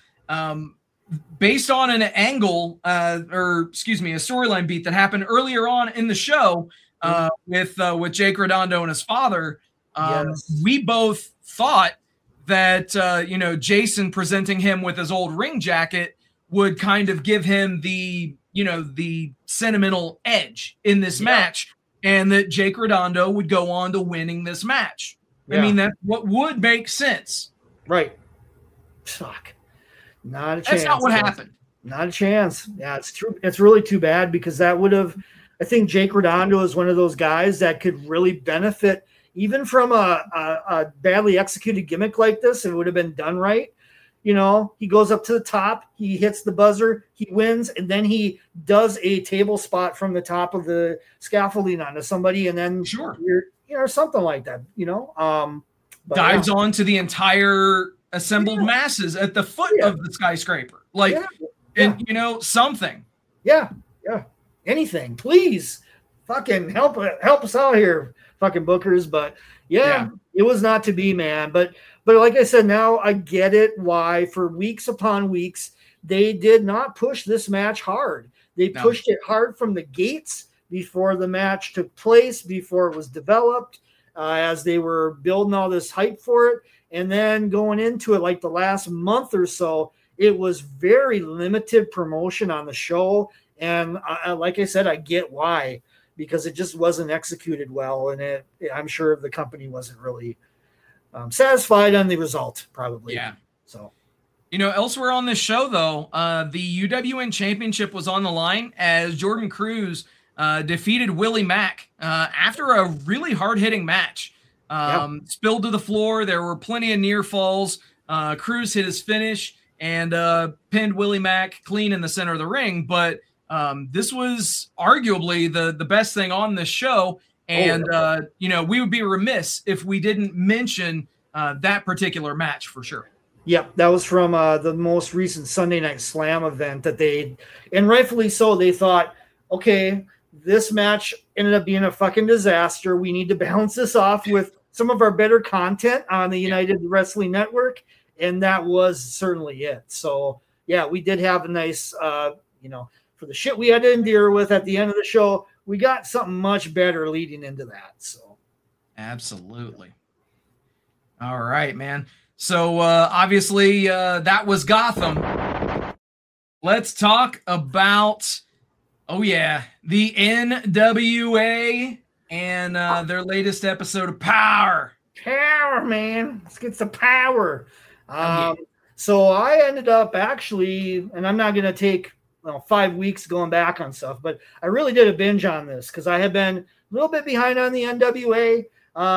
S2: based on an angle, a storyline beat that happened earlier on in the show with Jake Redondo and his father. We both thought that Jason presenting him with his old ring jacket would kind of give him the sentimental edge in this match, and that Jake Redondo would go on to winning this match. I mean, that's what would make sense.
S3: Right. Fuck. Not a chance.
S2: That's not what happened.
S3: Not a chance. Yeah, it's true. It's really too bad because that would have, I think Jake Redondo is one of those guys that could really benefit even from a badly executed gimmick like this. If it would have been done right. He goes up to the top, he hits the buzzer, he wins, and then he does a table spot from the top of the scaffolding onto somebody, and then something like that,
S2: dives onto the entire assembled masses at the foot of the skyscraper. Something. Yeah. Anything, please. Fucking help us out here, fucking bookers. But it was not to be, man. But like I said, now I get it why for weeks upon weeks they did not push this match hard. They pushed it hard from the gates before the match took place, before it was developed, as they were building all this hype for it. And then going into it, like the last month or so, it was very limited promotion on the show. And like I said, I get why, because it just wasn't executed well. And I'm sure the company wasn't really satisfied on the result, probably. Yeah.
S3: So,
S2: elsewhere on this show, though, the UWN Championship was on the line as Jordan Cruz defeated Willie Mack after a really hard-hitting match. Spilled to the floor. There were plenty of near falls. Cruz hit his finish and pinned Willie Mack clean in the center of the ring. But this was arguably the best thing on this show. And, we would be remiss if we didn't mention that particular match for sure.
S3: Yep, that was from the most recent Sunday Night Slam event that and rightfully so, they thought, okay, this match ended up being a fucking disaster. We need to balance this off with some of our better content on the United Wrestling Network, and that was certainly it. So, we did have a nice, for the shit we had to endure with at the end of the show, we got something much better leading into that. So,
S2: absolutely. All right, man. So, obviously, that was Gotham. Let's talk about, the NWA and their latest episode of Power.
S3: Power, man. Let's get some power. So I ended up actually, and I'm not going to take 5 weeks going back on stuff, but I really did a binge on this because I had been a little bit behind on the NWA.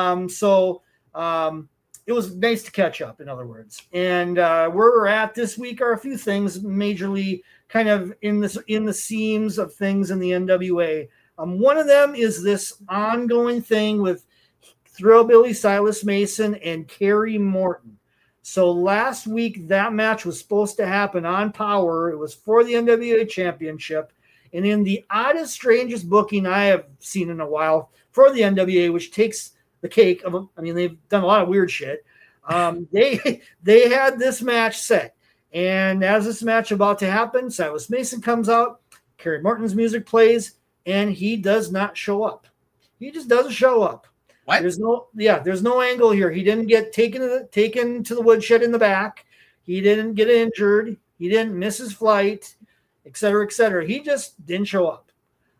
S3: It was nice to catch up, in other words. And where we're at this week are a few things majorly kind of in the seams of things in the NWA. One of them is this ongoing thing with Thrillbilly Silas Mason and Kerry Morton. So last week, that match was supposed to happen on Power. It was for the NWA Championship. And in the oddest, strangest booking I have seen in a while for the NWA, which takes the cake they've done a lot of weird shit. They had this match set. And as this match about to happen, Silas Mason comes out, Kerry Morton's music plays, and he does not show up. He just doesn't show up.
S2: What?
S3: There's no angle here. He didn't get taken to the woodshed in the back. He didn't get injured. He didn't miss his flight, et cetera, et cetera. He just didn't show up.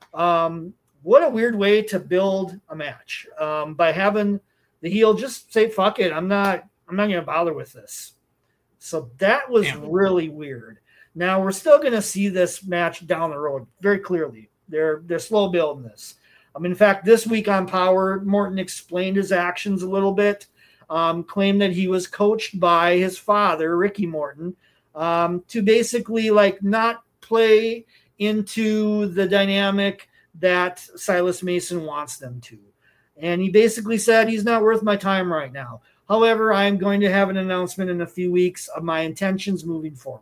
S3: What a weird way to build a match, by having the heel just say, fuck it. I'm not going to bother with this. So that was really weird. Now we're still going to see this match down the road very clearly. They're slow building this. In fact, this week on Power, Morton explained his actions a little bit, claimed that he was coached by his father, Ricky Morton, to basically like not play into the dynamic that Silas Mason wants them to. And he basically said, he's not worth my time right now. However, I'm going to have an announcement in a few weeks of my intentions moving forward.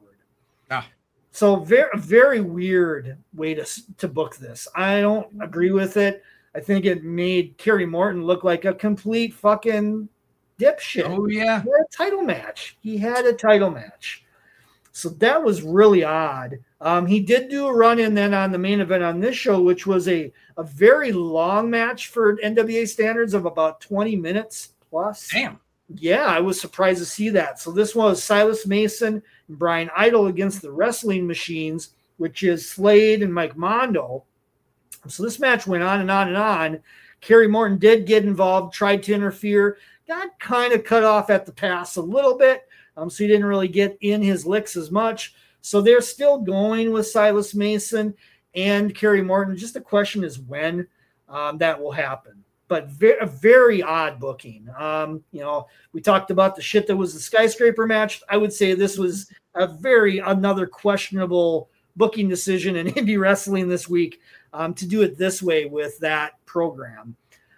S3: So very, very weird way to book this. I don't agree with it. I think it made Kerry Morton look like a complete fucking dipshit.
S2: Oh, yeah.
S3: He had a title match. So that was really odd. He did do a run-in then on the main event on this show, which was a very long match for NWA standards of about 20 minutes plus.
S2: Damn.
S3: Yeah, I was surprised to see that. So this was Silas Mason and Brian Idol against the Wrestling Machines, which is Slade and Mike Mondo. So this match went on and on and on. Kerry Morton did get involved, tried to interfere, got kind of cut off at the pass a little bit, so he didn't really get in his licks as much. So they're still going with Silas Mason and Kerry Morton. Just the question is when that will happen. But a very odd booking. We talked about the shit that was the skyscraper match. I would say this was another questionable booking decision in indie wrestling this week, to do it this way with that program.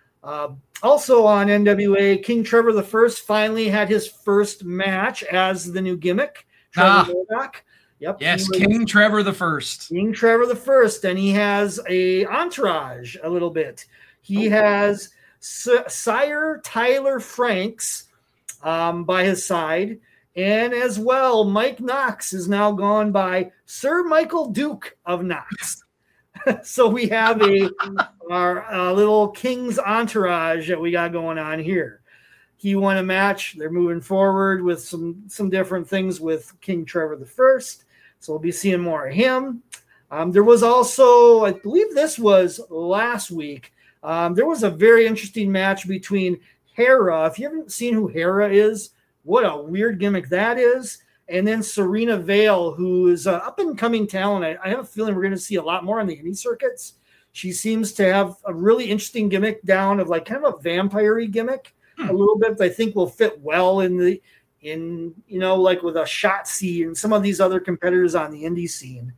S3: Also on NWA, King Trevor the First finally had his first match as the new gimmick. Trevor Murdoch. Yep.
S2: Yes, King Trevor the First.
S3: King Trevor the First, and he has a entourage a little bit. He has Sire Tyler Franks by his side, and as well, Mike Knox is now gone by Sir Michael Duke of Knox. So we have our little King's entourage that we got going on here. He won a match. They're moving forward with some different things with King Trevor the First. So we'll be seeing more of him. There was also, I believe this was last week, there was a very interesting match between Hera. If you haven't seen who Hera is, what a weird gimmick that is. And then Serena Vale, who is an up-and-coming talent. I have a feeling we're going to see a lot more on the indie circuits. She seems to have a really interesting gimmick down of like kind of a vampire-y gimmick a little bit that I think will fit well like with a Shotzi and some of these other competitors on the indie scene.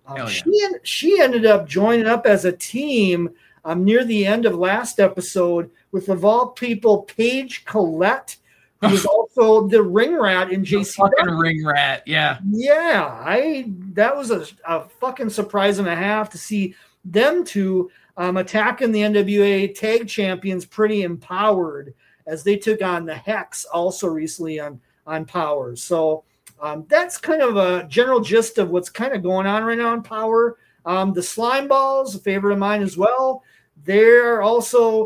S3: She ended up joining up as a team near the end of last episode with, of all people, Paige Collette, who was also the ring rat in JC.
S2: Fucking ring rat, yeah.
S3: Yeah, that was a fucking surprise and a half to see them two attacking the NWA tag champions pretty empowered as they took on the Hex also recently on Power. So that's kind of a general gist of what's kind of going on right now on Power. The Slime Balls, a favorite of mine as well. They're also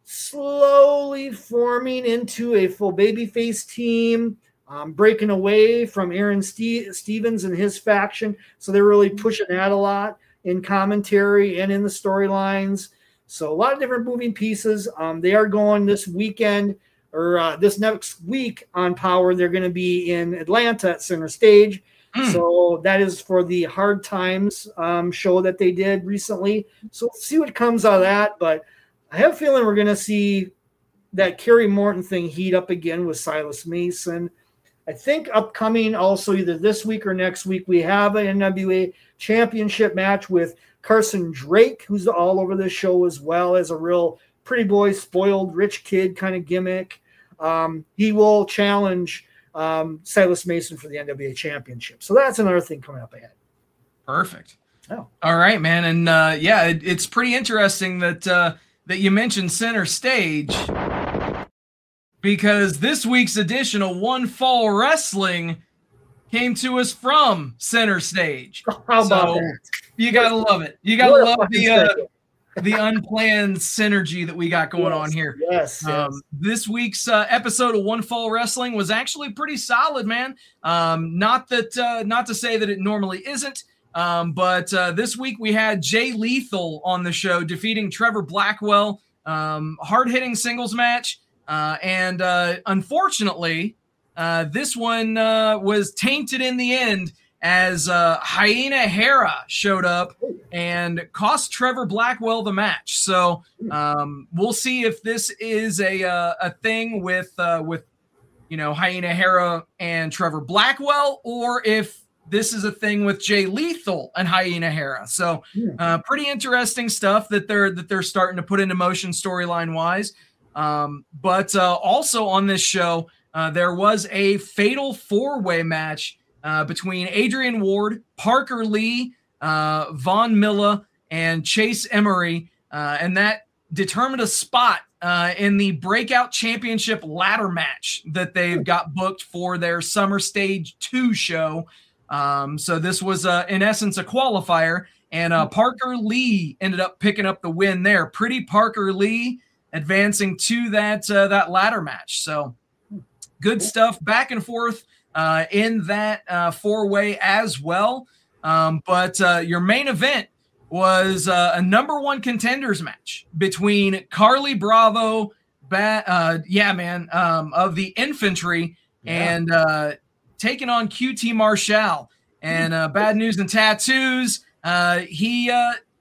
S3: slowly forming into a full babyface team, breaking away from Aaron Stevens and his faction. So they're really pushing that a lot in commentary and in the storylines. So a lot of different moving pieces. They are going this weekend or this next week on Power. They're going to be in Atlanta at Center Stage. So that is for the Hard Times show that they did recently. So we'll see what comes out of that. But I have a feeling we're going to see that Kerry Morton thing heat up again with Silas Mason. I think upcoming also either this week or next week, we have an NWA championship match with Carson Drake, who's all over this show as well as a real pretty boy, spoiled rich kid kind of gimmick. He will challenge Silas Mason for the NWA championship. So that's another thing coming up ahead.
S2: Perfect.
S3: Oh.
S2: All right, man. And it's pretty interesting that you mentioned Center Stage, because this week's edition of One Fall Wrestling came to us from Center Stage.
S3: How about that?
S2: You gotta love it. You gotta love the unplanned synergy that we got going on here.
S3: Yes.
S2: This week's episode of One Fall Wrestling was actually pretty solid, man. Not to say that it normally isn't, but this week we had Jay Lethal on the show defeating Trevor Blackwell. Hard-hitting singles match, and unfortunately, this one was tainted in the end as Hyena Hera showed up and cost Trevor Blackwell the match. So we'll see if this is a thing with Hyena Hera and Trevor Blackwell, or if this is a thing with Jay Lethal and Hyena Hera. So pretty interesting stuff that they're starting to put into motion storyline wise. But also on this show, there was a fatal 4-way match between Adrian Ward, Parker Lee, Von Miller, and Chase Emery, and that determined a spot in the Breakout Championship ladder match that they've got booked for their Summer Stage 2 show. So this was, in essence, a qualifier, and Parker Lee ended up picking up the win there. Pretty Parker Lee advancing to that ladder match. So good stuff, back and forth in that 4-way as well. But your main event was a number 1 contenders match between Carly Bravo, of the Infantry, and taking on QT Marshall. And Bad News and Tattoos, he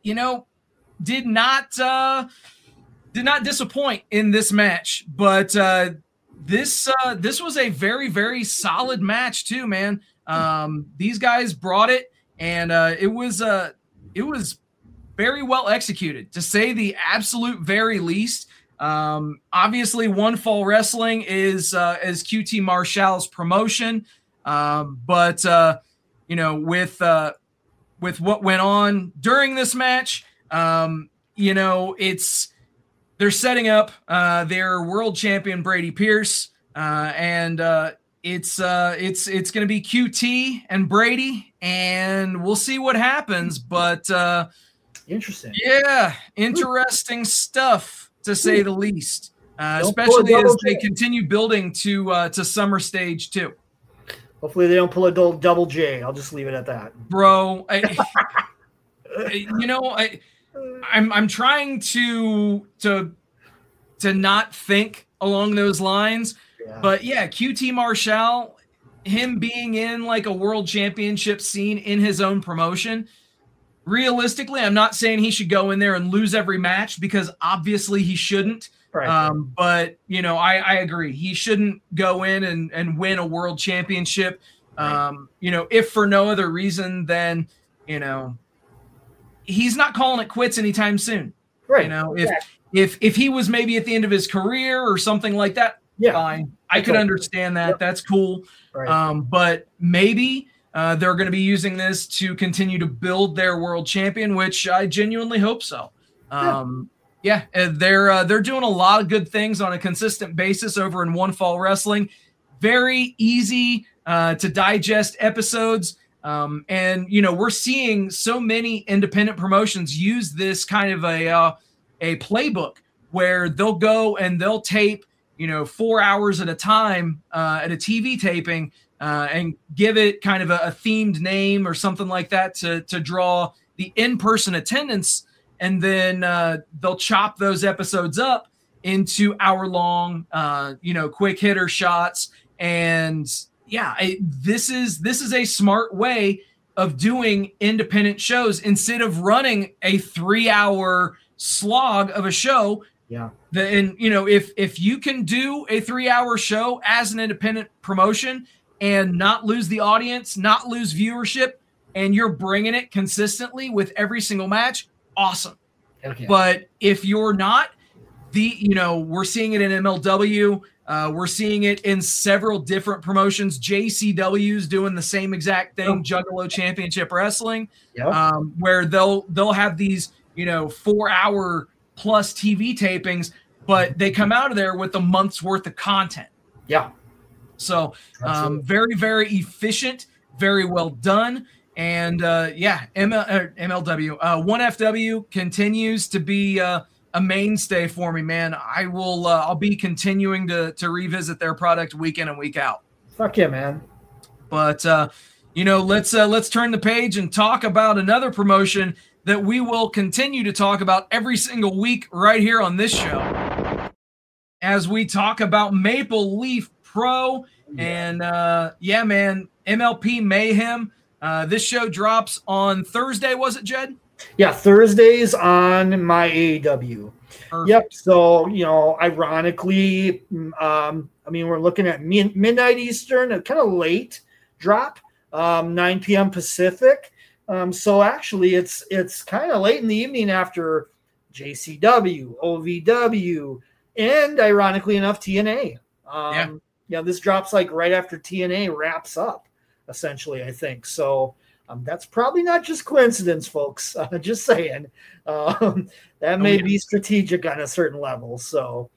S2: did not disappoint in this match, but this was a very, very solid match too, man. These guys brought it, and it was very well executed, to say the absolute very least. Obviously, One Fall Wrestling is QT Marshall's promotion, but with what went on during this match, they're setting up their world champion Brady Pierce, and it's going to be QT and Brady, and we'll see what happens. But
S3: interesting,
S2: interesting stuff, to say the least. Especially as they continue building to Summer Stage 2.
S3: Hopefully they don't pull a double J. I'll just leave it at that,
S2: bro. I'm trying to not think along those lines, but QT Marshall, him being in like a world championship scene in his own promotion, realistically, I'm not saying he should go in there and lose every match, because obviously he shouldn't. Right. But I agree, he shouldn't go in and win a world championship. Right. If for no other reason than he's not calling it quits anytime soon. Right. If he was maybe at the end of his career or something like that, fine. I could understand that. Yep. That's cool. Right. But maybe they're going to be using this to continue to build their world champion, which I genuinely hope so. They're doing a lot of good things on a consistent basis over in One Fall Wrestling. Very easy to digest episodes. And we're seeing so many independent promotions use this kind of a playbook, where they'll go and they'll tape 4 hours at a time at a TV taping, and give it kind of a themed name or something like that to draw the in-person attendance. And then they'll chop those episodes up into hour-long, quick hitter shots. And this is a smart way of doing independent shows instead of running a 3-hour slog of a show. Yeah. And if you can do a 3-hour show as an independent promotion and not lose the audience, not lose viewership, and you're bringing it consistently with every single match, awesome. Okay. But if you're not, we're seeing it in MLW, we're seeing it in several different promotions. JCW's doing the same exact thing, Juggalo Championship Wrestling, where they'll have these 4-hour plus TV tapings, but they come out of there with a month's worth of content. Yeah. So very, very efficient, very well done. And MLW, 1FW continues to be a mainstay for me, man. I'll be continuing to revisit their product week in and week out.
S3: Fuck yeah, man.
S2: But let's turn the page and talk about another promotion that we will continue to talk about every single week right here on this show, as we talk about Maple Leaf Pro. And man, MLP Mayhem. This show drops on Thursday, was it, Jed?
S3: Yeah, Thursdays on my AEW.
S2: Perfect.
S3: Yep. So, ironically, we're looking at midnight Eastern, a kind of late drop, 9 p.m. Pacific. So actually, it's kind of late in the evening after JCW, OVW, and ironically enough, TNA. This drops like right after TNA wraps up, essentially, I think. So that's probably not just coincidence, folks. Just saying. That may be strategic on a certain level. So,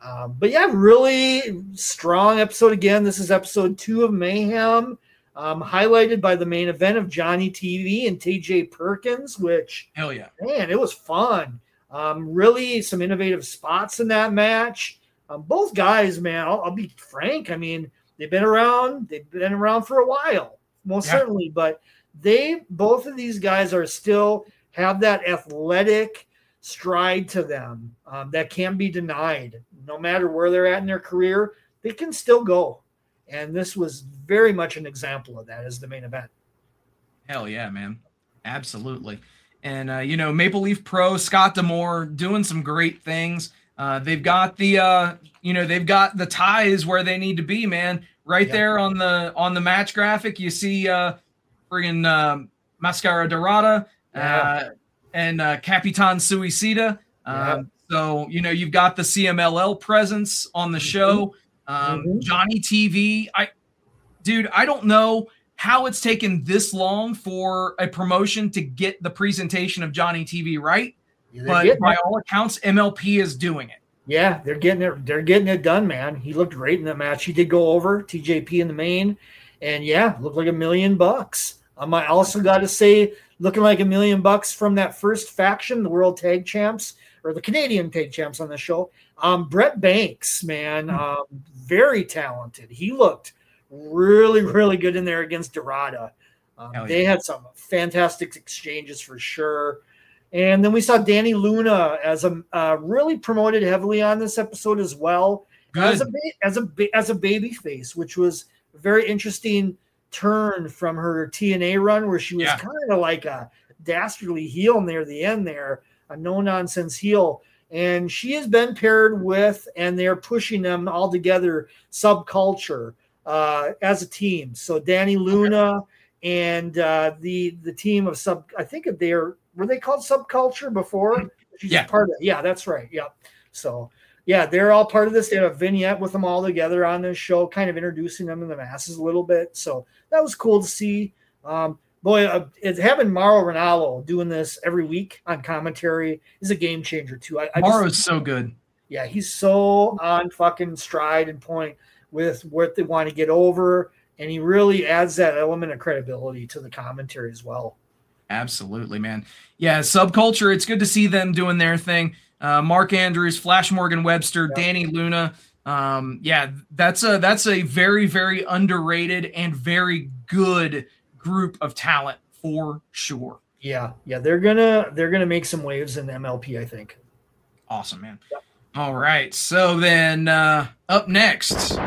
S3: really strong episode again. This is episode 2 of Mayhem, highlighted by the main event of Johnny TV and TJ Perkins, which,
S2: hell yeah,
S3: man, it was fun. Really some innovative spots in that match. Both guys, man, I'll be frank. They've been around for a while, most certainly, but both of these guys still have that athletic stride to them that can't be denied. No matter where they're at in their career, they can still go. And this was very much an example of that as the main event.
S2: Hell yeah, man. Absolutely. And, Maple Leaf Pro, Scott D'Amore doing some great things. They've got they've got the ties where they need to be, man. Right there on the match graphic, you see friggin' Mascara Dorada and Capitan Suicida. So, you've got the CMLL presence on the show. Johnny TV. I don't know how it's taken this long for a promotion to get the presentation of Johnny TV right. But by all accounts, MLP is doing it.
S3: Yeah, they're getting it. They're getting it done, man. He looked great in that match. He did go over TJP in the main, and looked like $1 million. I also got to say, looking like $1 million from that first faction, the World Tag Champs or the Canadian Tag Champs on the show. Brett Banks, man, very talented. He looked really, really good in there against Dorada. They had some fantastic exchanges for sure. And then we saw Danny Luna as really promoted heavily on this episode as well. Good. As a baby face, which was a very interesting turn from her TNA run, where she was kind of like a dastardly heel near the end there, a no-nonsense heel. And she has been paired with, and they're pushing them all together, Subculture as a team. So Danny Luna and the team of I think were they called Subculture before? She's part of it. Yeah, that's right. Yep. So they're all part of this. They had a vignette with them all together on this show, kind of introducing them to the masses a little bit. So that was cool to see. It's having Mauro Ranallo doing this every week on commentary is a game changer too.
S2: Mauro's so good.
S3: Yeah, he's so on fucking stride and point with what they want to get over, and he really adds that element of credibility to the commentary as well.
S2: Absolutely, man. Yeah, Subculture, it's good to see them doing their thing. Mark Andrews, Flash Morgan Webster, Danny Luna. That's a very, very underrated and very good group of talent for sure.
S3: Yeah, they're gonna make some waves in MLP, I think.
S2: Awesome, man. Yep. All right, so then up next,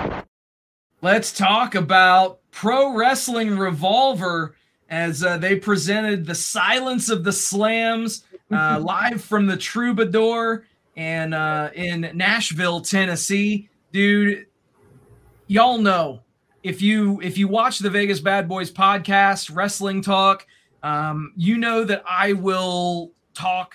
S2: let's talk about Pro Wrestling Revolver, as they presented the Silence of the Slams live from the Troubadour and in Nashville, Tennessee. Dude, y'all know, if you watch the Vegas Bad Boys podcast, Wrestling Talk, you know that I will talk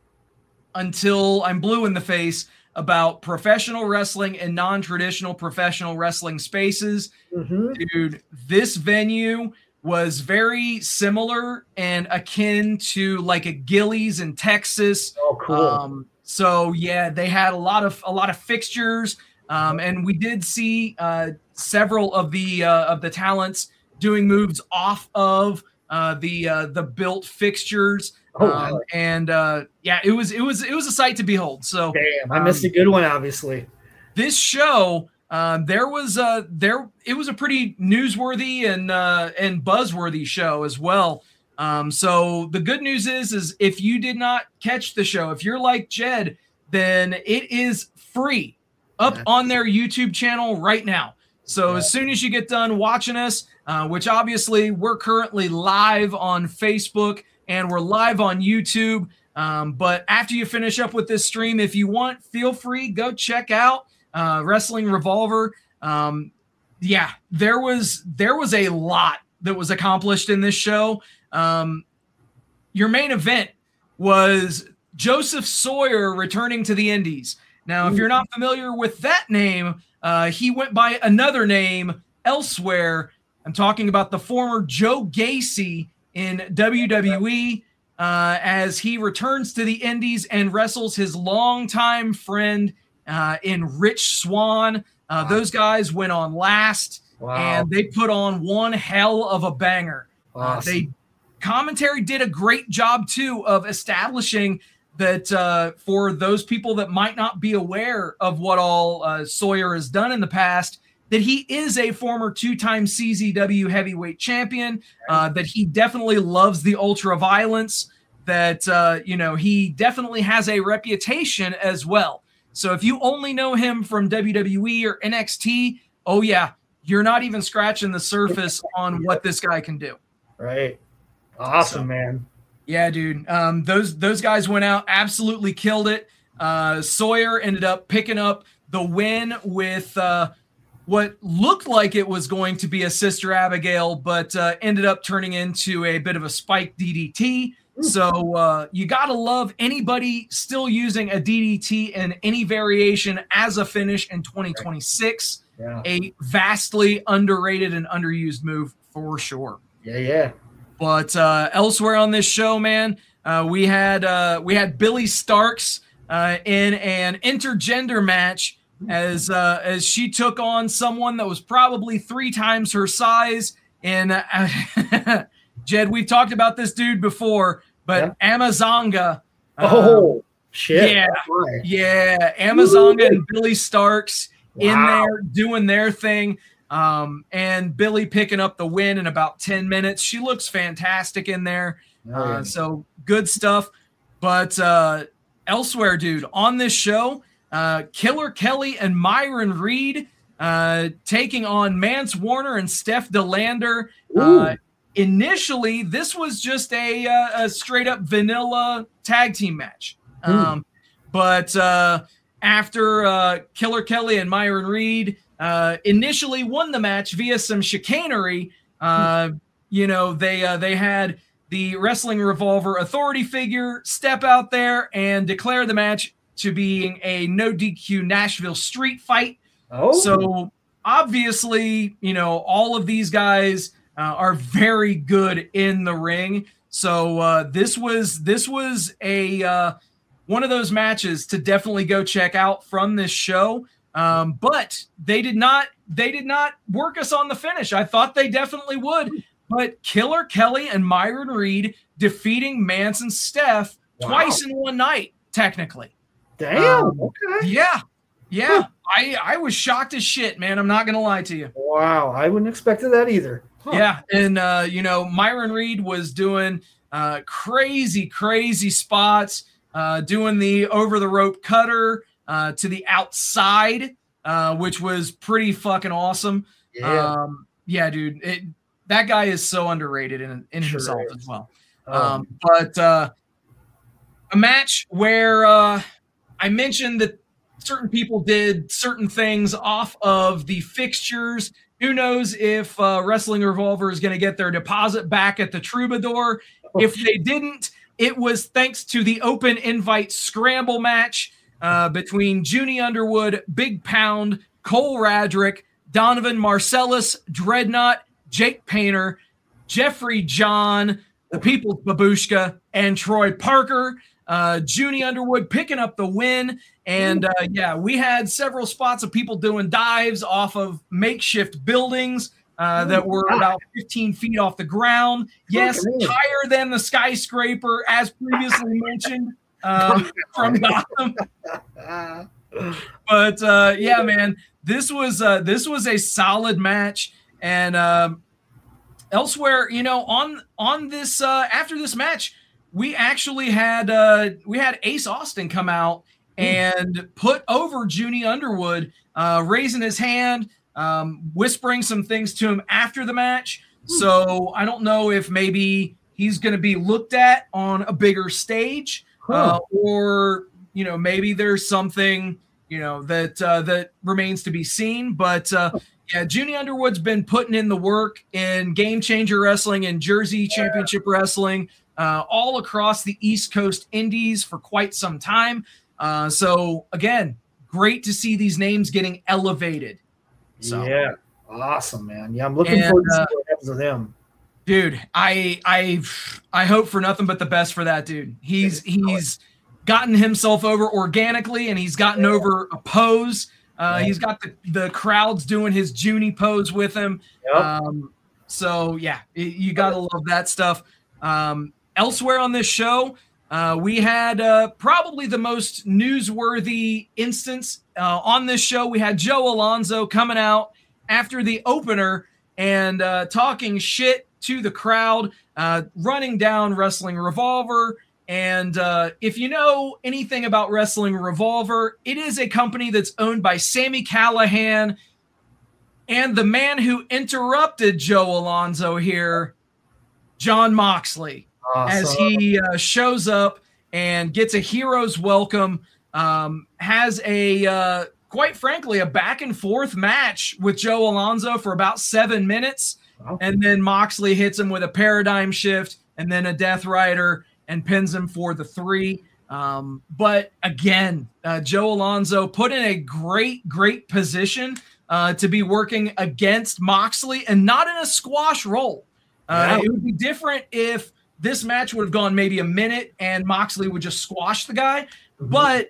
S2: until I'm blue in the face about professional wrestling and non-traditional professional wrestling spaces. Dude, this venue was very similar and akin to like a Gillies in Texas.
S3: Oh, cool.
S2: So yeah, they had a lot of fixtures, and we did see several of the talents doing moves off of the built fixtures.
S3: Oh, wow.
S2: And it was a sight to behold. So
S3: damn, I missed a good one, obviously.
S2: This show, it was a pretty newsworthy and buzzworthy show as well. So the good news is if you did not catch the show, if you're like Jed, then it is free up on their YouTube channel right now. So as soon as you get done watching us, which obviously we're currently live on Facebook and we're live on YouTube. But after you finish up with this stream, if you want, feel free, go check out Wrestling Revolver. There was a lot that was accomplished in this show. Your main event was Joseph Sawyer returning to the Indies. Now, if you're not familiar with that name, he went by another name elsewhere. I'm talking about the former Joe Gacy in WWE as he returns to the Indies and wrestles his longtime friend in Rich Swann. Those guys went on last, and they put on one hell of a banger.
S3: Awesome.
S2: Commentary did a great job, too, of establishing that for those people that might not be aware of what all Sawyer has done in the past, that he is a former two-time CZW heavyweight champion, that he definitely loves the ultra violence, that, he definitely has a reputation as well. So if you only know him from WWE or NXT, oh yeah, you're not even scratching the surface on what this guy can do.
S3: Right. Awesome, man.
S2: Yeah, dude. Those guys went out, absolutely killed it. Sawyer ended up picking up the win with what looked like it was going to be a Sister Abigail, but ended up turning into a bit of a spike DDT. So you got to love anybody still using a DDT in any variation as a finish in 2026.
S3: Yeah.
S2: A vastly underrated and underused move for sure.
S3: Yeah.
S2: But elsewhere on this show, man, we had Billy Starks in an intergender match as she took on someone that was probably 3 times her size. And Jed, we've talked about this dude before, but Amazonga.
S3: Shit.
S2: Yeah. Amazonga and Billy Starks in there doing their thing. And Billy picking up the win in about 10 minutes. She looks fantastic in there. So good stuff. But elsewhere, dude, on this show, Killer Kelly and Myron Reed taking on Mance Warner and Steph DeLander. Initially, this was just a straight up vanilla tag team match. But after Killer Kelly and Myron Reed initially won the match via some chicanery, they had the Wrestling Revolver authority figure step out there and declare the match to being a no DQ Nashville street fight. So obviously, all of these guys are very good in the ring. So this was a one of those matches to definitely go check out from this show. But they did not work us on the finish. I thought they definitely would, but Killer Kelly and Myron Reed defeating Mance and Steph twice in one night, technically.
S3: Damn. Okay.
S2: Yeah. I was shocked as shit, man. I'm not going to lie to you.
S3: Wow. I wouldn't expected that either.
S2: Yeah. And, Myron Reed was doing crazy spots, doing the over the rope cutter to the outside, which was pretty fucking awesome. Yeah, dude. That guy is so underrated in himself as well. But a match where I mentioned that certain people did certain things off of the fixtures. Who knows if Wrestling Revolver is going to get their deposit back at the Troubadour. If they didn't, it was thanks to the open invite scramble match between Junie Underwood, Big Pound, Cole Radrick, Donovan Marcellus, Dreadnought, Jake Painter, Jeffrey John, the People's Babushka, and Troy Parker. Junie Underwood picking up the win. And we had several spots of people doing dives off of makeshift buildings. that were about 15 feet off the ground. Yes, higher than the skyscraper, as previously mentioned from Gotham. But yeah, man, this was a solid match. And elsewhere, on this after this match, we actually had Ace Austin come out and put over Junie Underwood, raising his hand, whispering some things to him after the match. So I don't know if maybe he's going to be looked at on a bigger stage, or maybe there's something that remains to be seen. But yeah, Junie Underwood's been putting in the work in Game Changer Wrestling and Jersey Championship Wrestling, all across the East Coast Indies for quite some time. So again, great to see these names getting elevated. So.
S3: Yeah, awesome, man. Yeah, I'm looking forward to see what happens with him.
S2: Dude, I hope for nothing but the best for that dude. He's gotten himself over organically, and he's gotten over a pose. He's got the crowds doing his Junie pose with him. Yep. So yeah, you gotta love that stuff. Elsewhere on this show, we had probably the most newsworthy instance on this show. We had Joe Alonzo coming out after the opener and talking shit to the crowd, running down Wrestling Revolver. And if you know anything about Wrestling Revolver, it is a company that's owned by Sami Callihan and the man who interrupted Joe Alonzo here, Jon Moxley. Awesome. As he shows up and gets a hero's welcome, has a, quite frankly, a back and forth match with Joe Alonzo for about 7 minutes. Okay. And then Moxley hits him with a paradigm shift and then a Death Rider and pins him for the 3. But again, Joe Alonzo put in a great position to be working against Moxley and not in a squash roll. It would be different if this match would have gone maybe a minute and Moxley would just squash the guy. Mm-hmm. But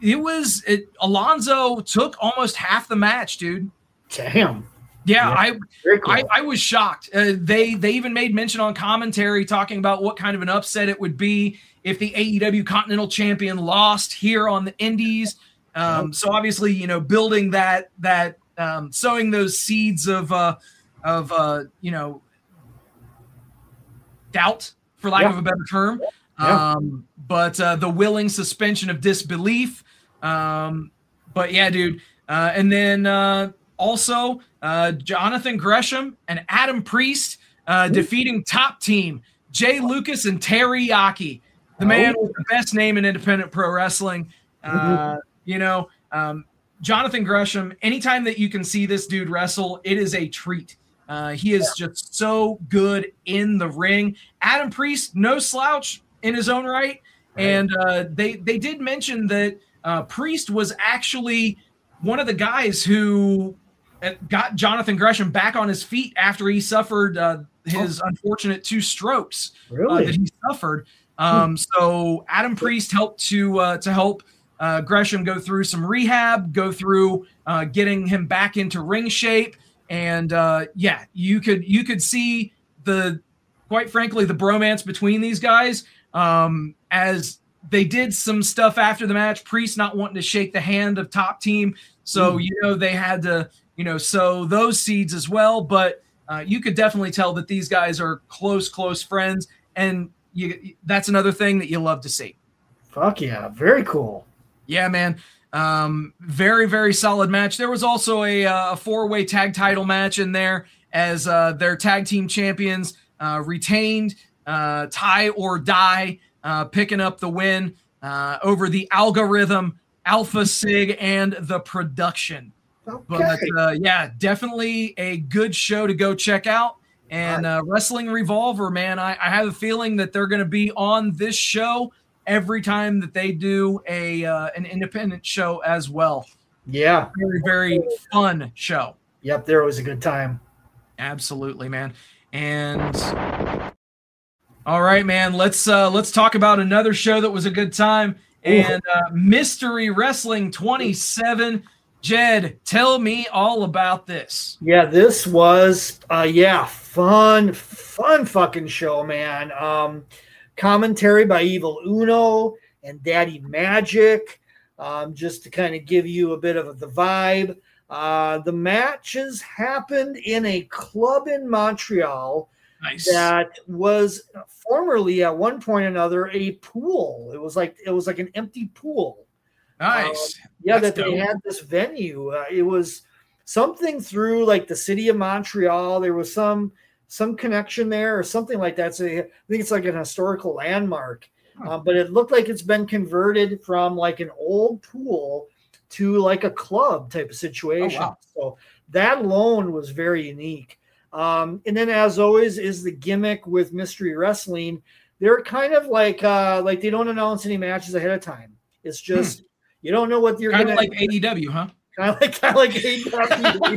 S2: Alonzo took almost half the match, dude.
S3: Damn.
S2: Yeah,
S3: cool.
S2: I was shocked. They even made mention on commentary talking about what kind of an upset it would be if the AEW Continental Champion lost here on the Indies. So obviously, building that sowing those seeds of doubt, for lack of a better term. But the willing suspension of disbelief. But yeah, dude. And then also Jonathan Gresham and Adam Priest defeating Top Team, Jay Lucas and Teriyaki, the man with the best name in independent pro wrestling. Jonathan Gresham, anytime that you can see this dude wrestle, it is a treat. He is just so good in the ring. Adam Priest, no slouch in his own right. And they did mention that Priest was actually one of the guys who got Jonathan Gresham back on his feet after he suffered his unfortunate 2 strokes that he suffered. So Adam Priest helped to help Gresham go through some rehab, go through getting him back into ring shape. And you could see quite frankly, the bromance between these guys as they did some stuff after the match. Priest not wanting to shake the hand of Top Team. So, they had to, sow those seeds as well. But you could definitely tell that these guys are close friends. And that's another thing that you love to see.
S3: Fuck yeah. Very cool.
S2: Yeah, man. Very, very solid match. There was also a 4-way tag title match in there as their tag team champions retained tie or die, picking up the win over the Algorithm, Alpha Sig, and the Production. Okay. But definitely a good show to go check out. And Wrestling Revolver, man, I have a feeling that they're going to be on this show every time that they do an independent show as well.
S3: Yeah.
S2: Very, very fun show.
S3: Yep, there was a good time.
S2: Absolutely, man. And all right, man, let's talk about another show that was a good time. And Mystery Wrestling 27. Jed, tell me all about this.
S3: Yeah, this was fun fucking show, man. Commentary by Evil Uno and Daddy Magic, just to kind of give you a bit of the vibe. The matches happened in a club in Montreal.
S2: Nice.
S3: That was formerly at one point or another a pool. It was like an empty pool.
S2: Nice.
S3: That they had this venue. It was something through like the city of Montreal. There was some connection there or something like that. So I think it's like an historical landmark. But it looked like it's been converted from like an old pool to like a club type of situation. Oh, wow. So that alone was very unique. And then, as always, is the gimmick with Mystery Wrestling. They're kind of like they don't announce any matches ahead of time. It's just you don't know what you're
S2: kind
S3: gonna
S2: of like AEW, huh?
S3: Kind of like AEW.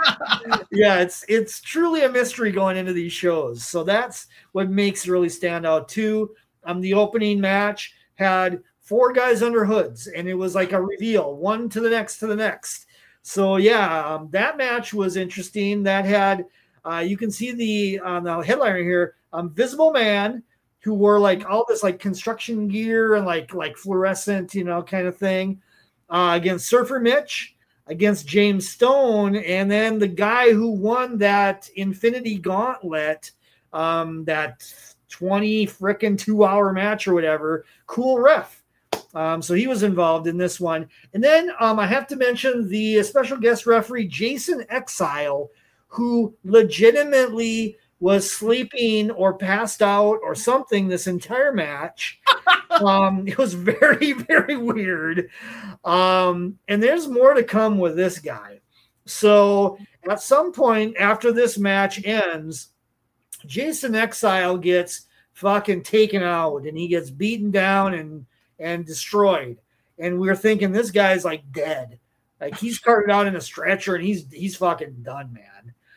S3: Yeah, it's truly a mystery going into these shows. So that's what makes it really stand out too. The opening match had 4 guys under hoods, and it was like a reveal, one to the next to the next. So yeah, that match was interesting. That had you can see the headliner here, Visible Man, who wore like all this like construction gear and like fluorescent, kind of thing, against Surfer Mitch, against James Stone, and then the guy who won that Infinity Gauntlet, that 20 frickin' 2-hour match or whatever, Cool Ref. So he was involved in this one. And then I have to mention the special guest referee, Jason Exile, who legitimately was sleeping or passed out or something this entire match. It was very, very weird. And there's more to come with this guy. So at some point after this match ends, Jason Exile gets fucking taken out and he gets beaten down and destroyed. And we're thinking this guy's like dead. Like he's carted out in a stretcher and he's fucking done, man.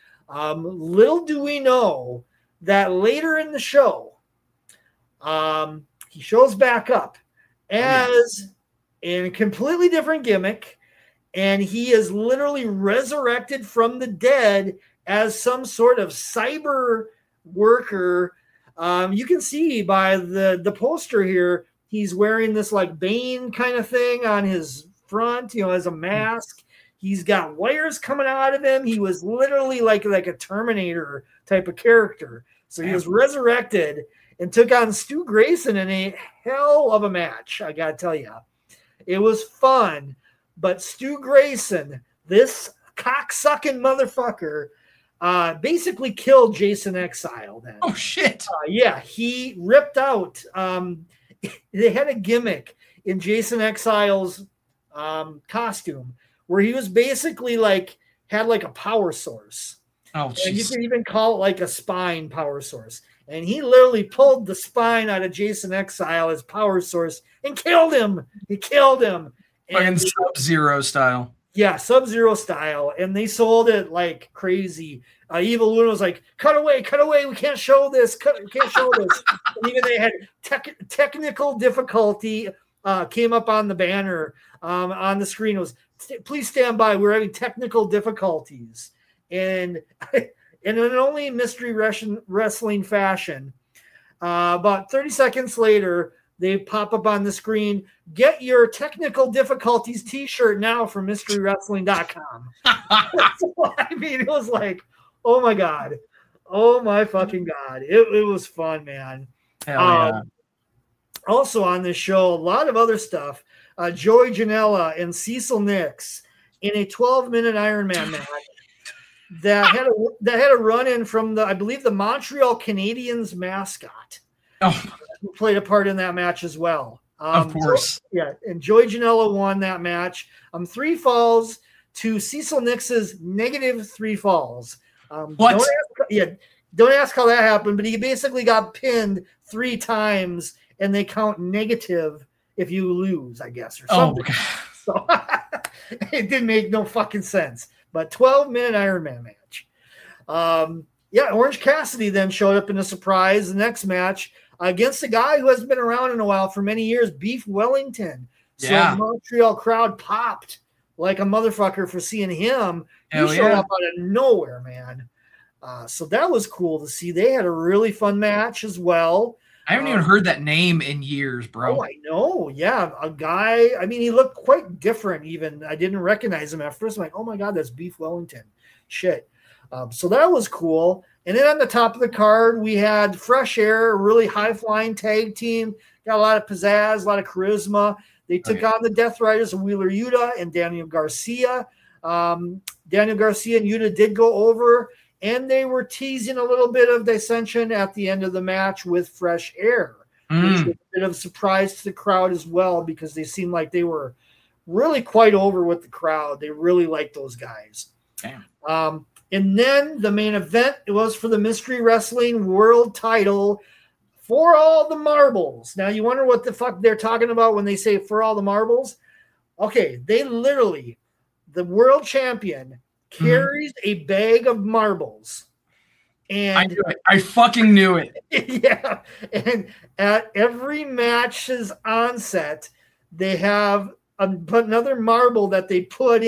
S3: Little do we know that later in the show, he shows back up as in a completely different gimmick, and he is literally resurrected from the dead as some sort of cyber worker. You can see by the poster here, he's wearing this like Bane kind of thing on his front, as a mask. He's got wires coming out of him. He was literally like a Terminator type of character. So he was resurrected and took on Stu Grayson in a hell of a match. I got to tell you, it was fun. But Stu Grayson, this cocksucking motherfucker, basically killed Jason Exile then.
S2: Oh, shit.
S3: Yeah, he ripped out. They had a gimmick in Jason Exile's costume where he was basically had a power source.
S2: Oh, jeez.
S3: And you can even call it like a spine power source. And he literally pulled the spine out of Jason Exile as power source and killed him. He killed him.
S2: And Sub-Zero style.
S3: Yeah, Sub-Zero style. And they sold it like crazy. Evil Uno was like, cut away. We can't show this. We can't show this. And even they had technical difficulty came up on the banner on the screen. It was, please stand by. We're having technical difficulties. And in only mystery wrestling fashion, about 30 seconds later, they pop up on the screen. Get your technical difficulties t-shirt now from mysterywrestling.com. So, I mean, it was like, oh my God. Oh my fucking God. It was fun, man.
S2: Hell yeah.
S3: Also on this show, a lot of other stuff. Joey Janela and Cecil Nix in a 12-minute Iron Man match that had a run-in from I believe the Montreal Canadiens mascot.
S2: Oh.
S3: Who played a part in that match as well.
S2: Of course.
S3: And Joey Janela won that match. 3 falls to Cecil Nix's -3 falls.
S2: What?
S3: Don't ask how that happened, but he basically got pinned 3 times, and they count negative if you lose, I guess, or something. So it didn't make no fucking sense. But 12-minute Iron Man match. Orange Cassidy then showed up in a surprise the next match against a guy who hasn't been around in a while for many years, Beef Wellington. So the Montreal crowd popped like a motherfucker for seeing him. He
S2: Hell
S3: showed
S2: yeah.
S3: up out of nowhere, man. So that was cool to see. They had a really fun match as well.
S2: I haven't even heard that name in years, bro.
S3: Oh, I know. Yeah. A guy, I mean, he looked quite different even. I didn't recognize him at first. I'm like, oh my God, that's Beef Wellington. Shit. So that was cool. And then on the top of the card, we had Fresh Air, a really high-flying tag team. Got a lot of pizzazz, a lot of charisma. They took on the Death Riders of Wheeler Yuta and Daniel Garcia. Daniel Garcia and Yuta did go over, and they were teasing a little bit of dissension at the end of the match with Fresh Air, which was a bit of a surprise to the crowd as well, because they seemed like they were really quite over with the crowd. They really liked those guys.
S2: Damn.
S3: And then the main event, it was for the Mystery Wrestling World Title for all the marbles. Now, you wonder what the fuck they're talking about when they say for all the marbles? Okay, they literally, the world champion carries a bag of marbles. And
S2: I knew it. I fucking knew it.
S3: yeah. And at every match's onset, they have another marble that they put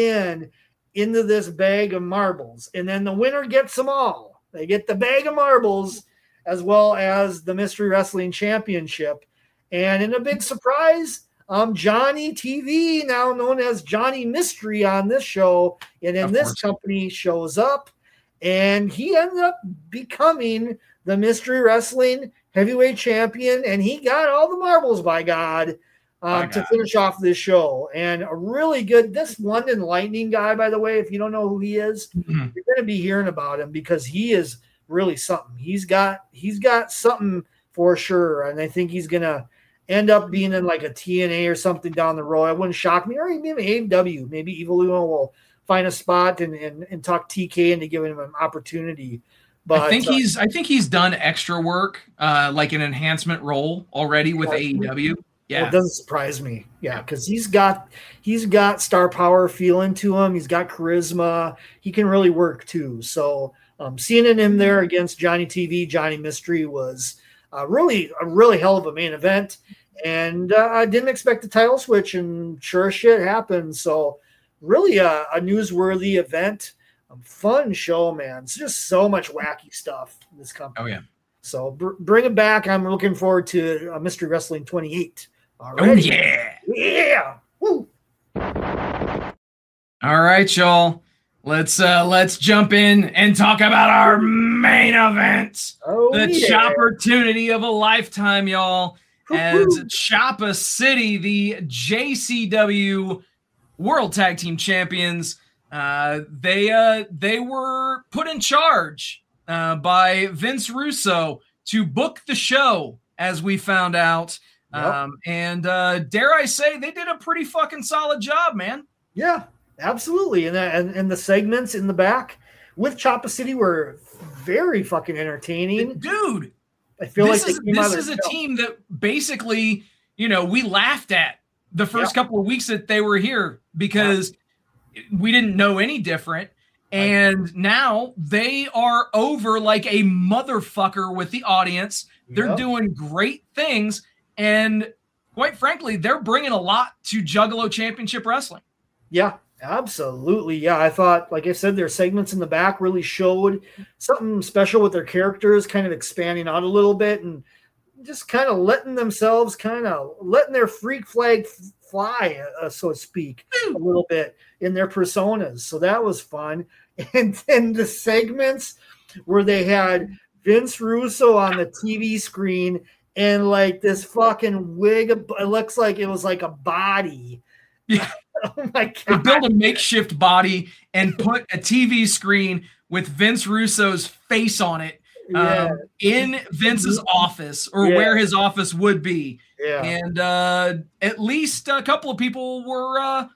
S3: into this bag of marbles. And then the winner gets them all. They get the bag of marbles as well as the Mystery Wrestling Championship. And in a big surprise, Johnny TV, now known as Johnny Mystery on this show and in this company, shows up. And he ended up becoming the Mystery Wrestling Heavyweight Champion. And he got all the marbles, by God. To finish off this show. And a really good, this London Lightning guy, by the way, if you don't know who he is, you're going to be hearing about him because he is really something. He's got something for sure. And I think he's going to end up being in like a TNA or something down the road. It wouldn't shock me. Or maybe AEW, maybe Evil Uno will find a spot and talk TK into giving him an opportunity. But
S2: I think he's done extra work, like an enhancement role already with AEW. Yeah,
S3: well, it doesn't surprise me. Yeah, because he's got star power feeling to him. He's got charisma. He can really work too. So seeing him there against Johnny TV, Johnny Mystery was really a really hell of a main event. And I didn't expect the title switch, and sure as shit happened. So really a newsworthy event. Fun show, man. It's just so much wacky stuff in this company.
S2: Oh yeah.
S3: So bring it back. I'm looking forward to Mystery Wrestling 28.
S2: Already. Oh yeah.
S3: Yeah. Woo.
S2: All right, y'all. Let's jump in and talk about our main event. The opportunity of a lifetime, y'all. As Ciampa City, the JCW World Tag Team Champions, they were put in charge by Vince Russo to book the show, as we found out. Yep. And dare I say, they did a pretty fucking solid job, man.
S3: Yeah, absolutely. And the segments in the back with Ciampa City were very fucking entertaining.
S2: Dude,
S3: I feel
S2: this is a team that basically, we laughed at the first couple of weeks that they were here because we didn't know any different. And now they are over like a motherfucker with the audience. They're doing great things. And quite frankly, they're bringing a lot to Juggalo Championship Wrestling.
S3: Yeah, absolutely. Yeah, I thought, like I said, their segments in the back really showed something special with their characters, kind of expanding out a little bit and just kind of letting their freak flag fly, so to speak, a little bit in their personas. So that was fun. And then the segments where they had Vince Russo on the TV screen and like this fucking wig, it looks like it was like a body.
S2: Yeah.
S3: Oh my God.
S2: They built a makeshift body and put a TV screen with Vince Russo's face on it in Vince's office or where his office would be.
S3: Yeah.
S2: And at least a couple of people were,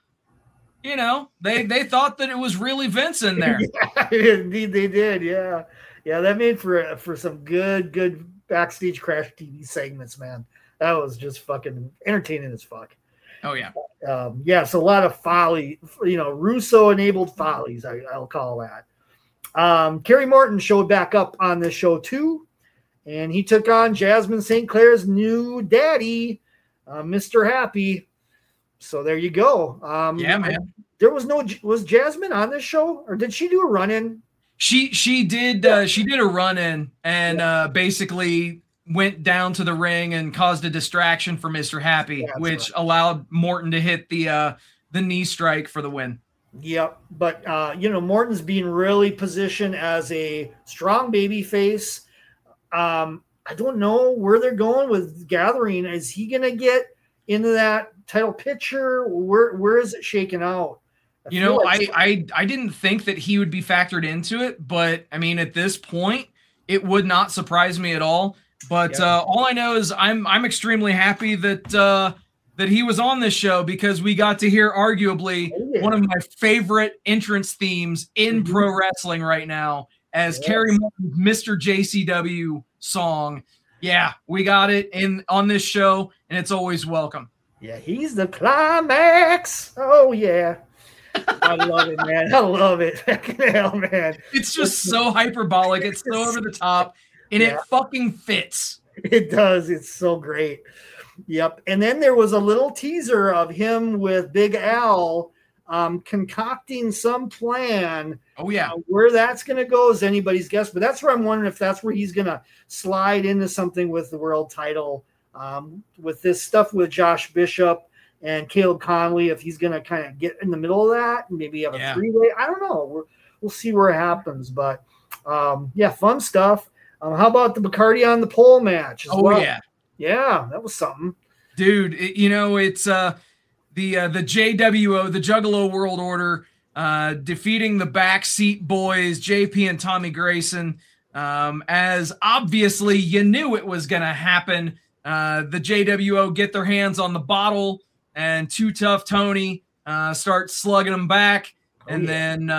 S2: they thought that it was really Vince in there.
S3: Yeah, indeed they did. Yeah. Yeah, that made for some good backstage Crash TV segments, man. That was just fucking entertaining as fuck.
S2: Oh yeah.
S3: So a lot of folly, Russo-enabled follies, I'll call that. Kerry Morton showed back up on this show too, and he took on Jasmine St. Clair's new daddy, Mr. Happy. So there you go.
S2: Yeah, man.
S3: There was Jasmine on this show, or did she do a run-in?
S2: She did a run-in and basically went down to the ring and caused a distraction for Mr. Happy, which allowed Morton to hit the knee strike for the win.
S3: Yep, but Morton's being really positioned as a strong baby face. I don't know where they're going with Gathering. Is he going to get into that title picture? Where is it shaking out?
S2: I didn't think that he would be factored into it, but I mean, at this point, it would not surprise me at all. But all I know is I'm extremely happy that he was on this show, because we got to hear arguably one of my favorite entrance themes in pro wrestling right now, as Kerry Morton's Mr. JCW song. Yeah, we got it on this show, and it's always welcome.
S3: Yeah, he's the climax. Oh yeah. I love it, man. I love it. Hell, man.
S2: It's just so hyperbolic. It's so over the top, and it fucking fits.
S3: It does. It's so great. Yep. And then there was a little teaser of him with Big Al concocting some plan.
S2: Oh, yeah.
S3: Where that's going to go is anybody's guess. But that's where I'm wondering if that's where he's going to slide into something with the world title, with this stuff with Josh Bishop and Caleb Conley, if he's going to kind of get in the middle of that and maybe have a three-way. I don't know. We'll see where it happens. But, fun stuff. How about the Bacardi on the pole match as well?
S2: Yeah.
S3: Yeah, that was something.
S2: Dude, it's the JWO, the Juggalo World Order, defeating the Backseat Boys, JP and Tommy Grayson, as obviously you knew it was going to happen. The JWO get their hands on the bottle, and Too Tough Tony starts slugging them back, then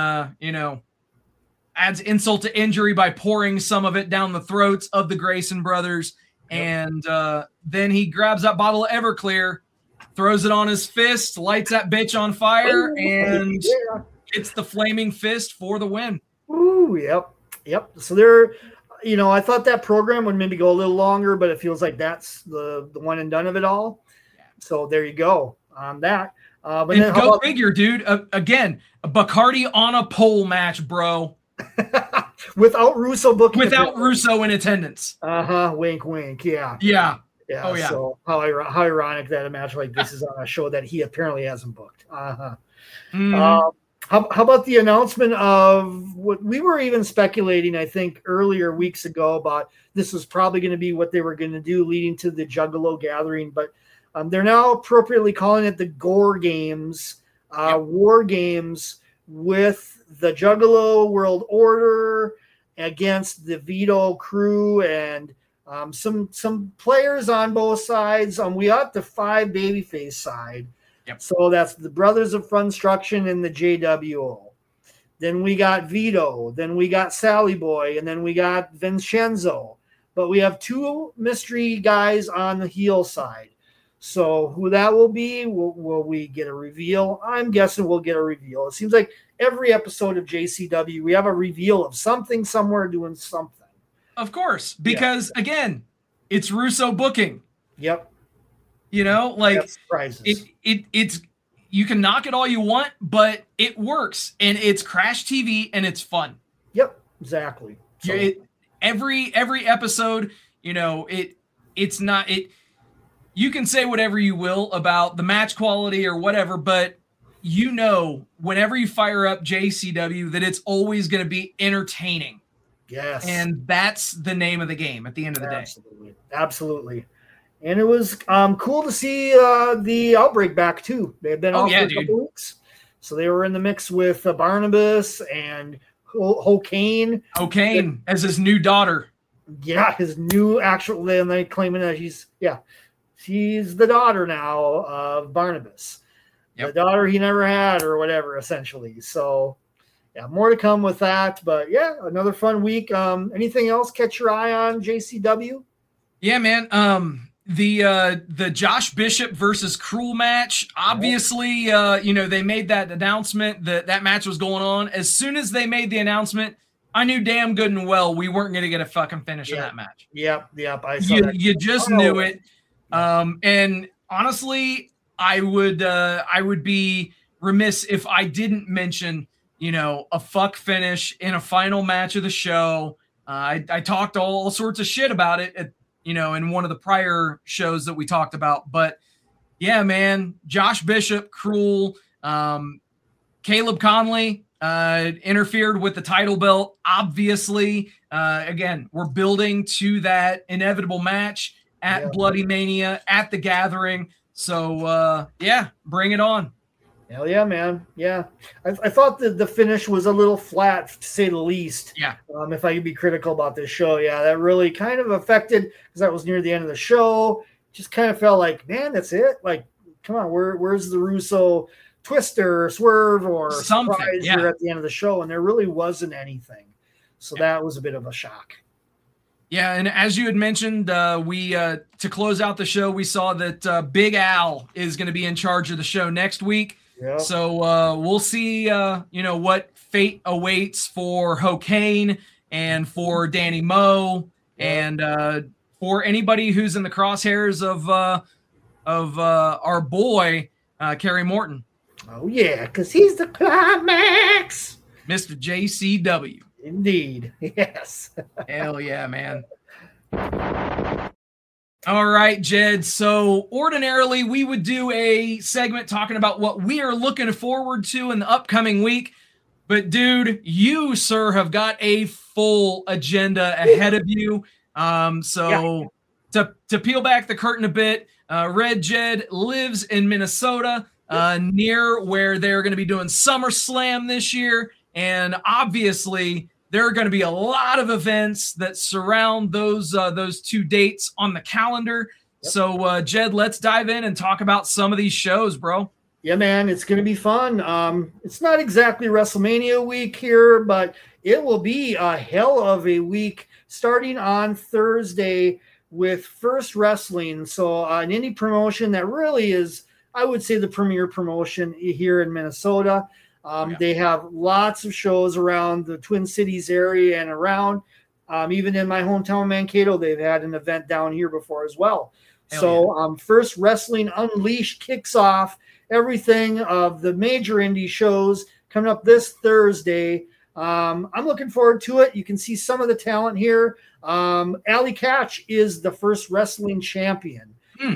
S2: adds insult to injury by pouring some of it down the throats of the Grayson brothers. And then he grabs that bottle of Everclear, throws it on his fist, lights that bitch on fire, and it's the flaming fist for the win.
S3: Ooh, yep. So there, I thought that program would maybe go a little longer, but it feels like that's the one and done of it all. So there you go on that. But then
S2: go figure, dude. Again, a Bacardi on a pole match, bro.
S3: Without Russo booking.
S2: Without Russo in attendance.
S3: Wink, wink. Yeah.
S2: Yeah.
S3: Yeah.
S2: Oh, yeah.
S3: So how ironic that a match like this is on a show that he apparently hasn't booked. How about the announcement of what we were even speculating, I think, earlier weeks ago about this was probably going to be what they were going to do leading to the Juggalo Gathering, but they're now appropriately calling it the Gore Games, War Games, with the Juggalo World Order against the Vito crew and some players on both sides. We got the 5 babyface side.
S2: Yep.
S3: So that's the Brothers of Funstruction and the JWO. Then we got Vito. Then we got Sally Boy. And then we got Vincenzo. But we have 2 mystery guys on the heel side. So who that will be, will we get a reveal? I'm guessing we'll get a reveal. It seems like every episode of JCW, we have a reveal of something somewhere doing something.
S2: Of course, because again, it's Russo booking.
S3: Yep.
S2: It's you can knock it all you want, but it works, and it's Crash TV, and it's fun.
S3: Yep, exactly. So,
S2: every episode, it's not it. You can say whatever you will about the match quality or whatever, but whenever you fire up JCW, that it's always going to be entertaining.
S3: Yes.
S2: And that's the name of the game at the end of the day.
S3: Absolutely. And it was cool to see the Outbreak back, too. They've been off for a couple weeks. So they were in the mix with Barnabas and Hokane.
S2: Hokane as his new daughter.
S3: Yeah, his new actual, and they claiming that she's the daughter now of Barnabas. Yep. The daughter he never had or whatever, essentially. So, yeah, more to come with that. But, yeah, another fun week. Anything else catch your eye on JCW?
S2: Yeah, man. The Josh Bishop versus Cruel match, obviously, they made that announcement that match was going on. As soon as they made the announcement, I knew damn good and well we weren't going to get a fucking finish in that match.
S3: Yep. I saw that.
S2: You just knew it. And honestly, I would be remiss if I didn't mention, a fuck finish in a final match of the show. I talked all sorts of shit about it in one of the prior shows that we talked about, but yeah, man, Josh Bishop, Cruel, Caleb Conley interfered with the title belt. Obviously, again, we're building to that inevitable match at Bloody Mania at the Gathering. So, bring it on.
S3: Hell yeah, man. Yeah. I thought that the finish was a little flat, to say the least.
S2: Yeah.
S3: If I could be critical about this show. Yeah, that really kind of affected, because that was near the end of the show. Just kind of felt like, man, that's it? Like, come on, where's the Russo twister or swerve or surprise here at the end of the show? And there really wasn't anything. So that was a bit of a shock.
S2: Yeah, and as you had mentioned, we to close out the show, we saw that Big Al is going to be in charge of the show next week. Yep. So we'll see, what fate awaits for Hokane and for Danny Moe and for anybody who's in the crosshairs of our boy Kerry Morton.
S3: Oh yeah, because he's the climax,
S2: Mr. JCW.
S3: Indeed, yes.
S2: Hell yeah, man. All right, Jed. So ordinarily we would do a segment talking about what we are looking forward to in the upcoming week. But dude, you, sir, have got a full agenda ahead of you. To peel back the curtain a bit, Red Jed lives in Minnesota, near where they're going to be doing SummerSlam this year. And obviously there are going to be a lot of events that surround those two dates on the calendar. Yep. So, Jed, let's dive in and talk about some of these shows, bro.
S3: Yeah, man, it's going to be fun. It's not exactly WrestleMania week here, but it will be a hell of a week starting on Thursday with First Wrestling. So an indie promotion that really is, I would say, the premier promotion here in Minnesota. They have lots of shows around the Twin Cities area and around. Even in my hometown, Mankato, they've had an event down here before as well. First Wrestling Unleashed kicks off everything of the major indie shows coming up this Thursday. I'm looking forward to it. You can see some of the talent here. Allie Katch is the First Wrestling champion.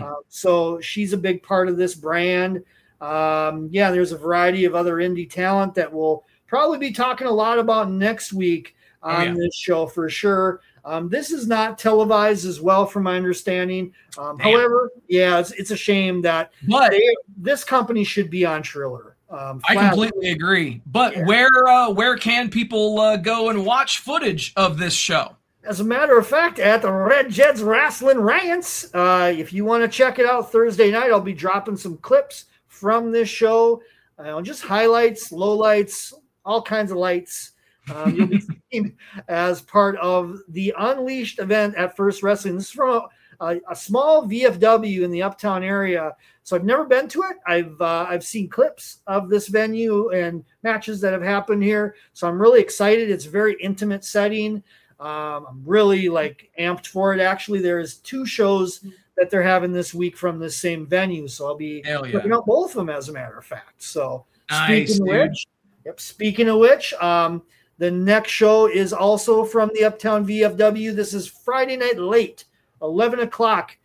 S3: So she's a big part of this brand. There's a variety of other indie talent that we'll probably be talking a lot about next week on this show for sure. This is not televised as well, from my understanding. However, it's a shame that this company should be on Triller.
S2: I completely agree. But where can people go and watch footage of this show?
S3: As a matter of fact, at the Red Jed's Wrestling Rants, if you want to check it out Thursday night, I'll be dropping some clips from this show, just highlights, lowlights, all kinds of lights. You'll be seen as part of the Unleashed event at First Wrestling. This is from a small VFW in the Uptown area. So I've never been to it. I've seen clips of this venue and matches that have happened here. So I'm really excited. It's a very intimate setting. I'm really amped for it. Actually, there's two shows that they're having this week from the same venue. So I'll be looking out both of them, as a matter of fact. So
S2: nice,
S3: speaking of which, the next show is also from the Uptown VFW. This is Friday night late, 11 o'clock.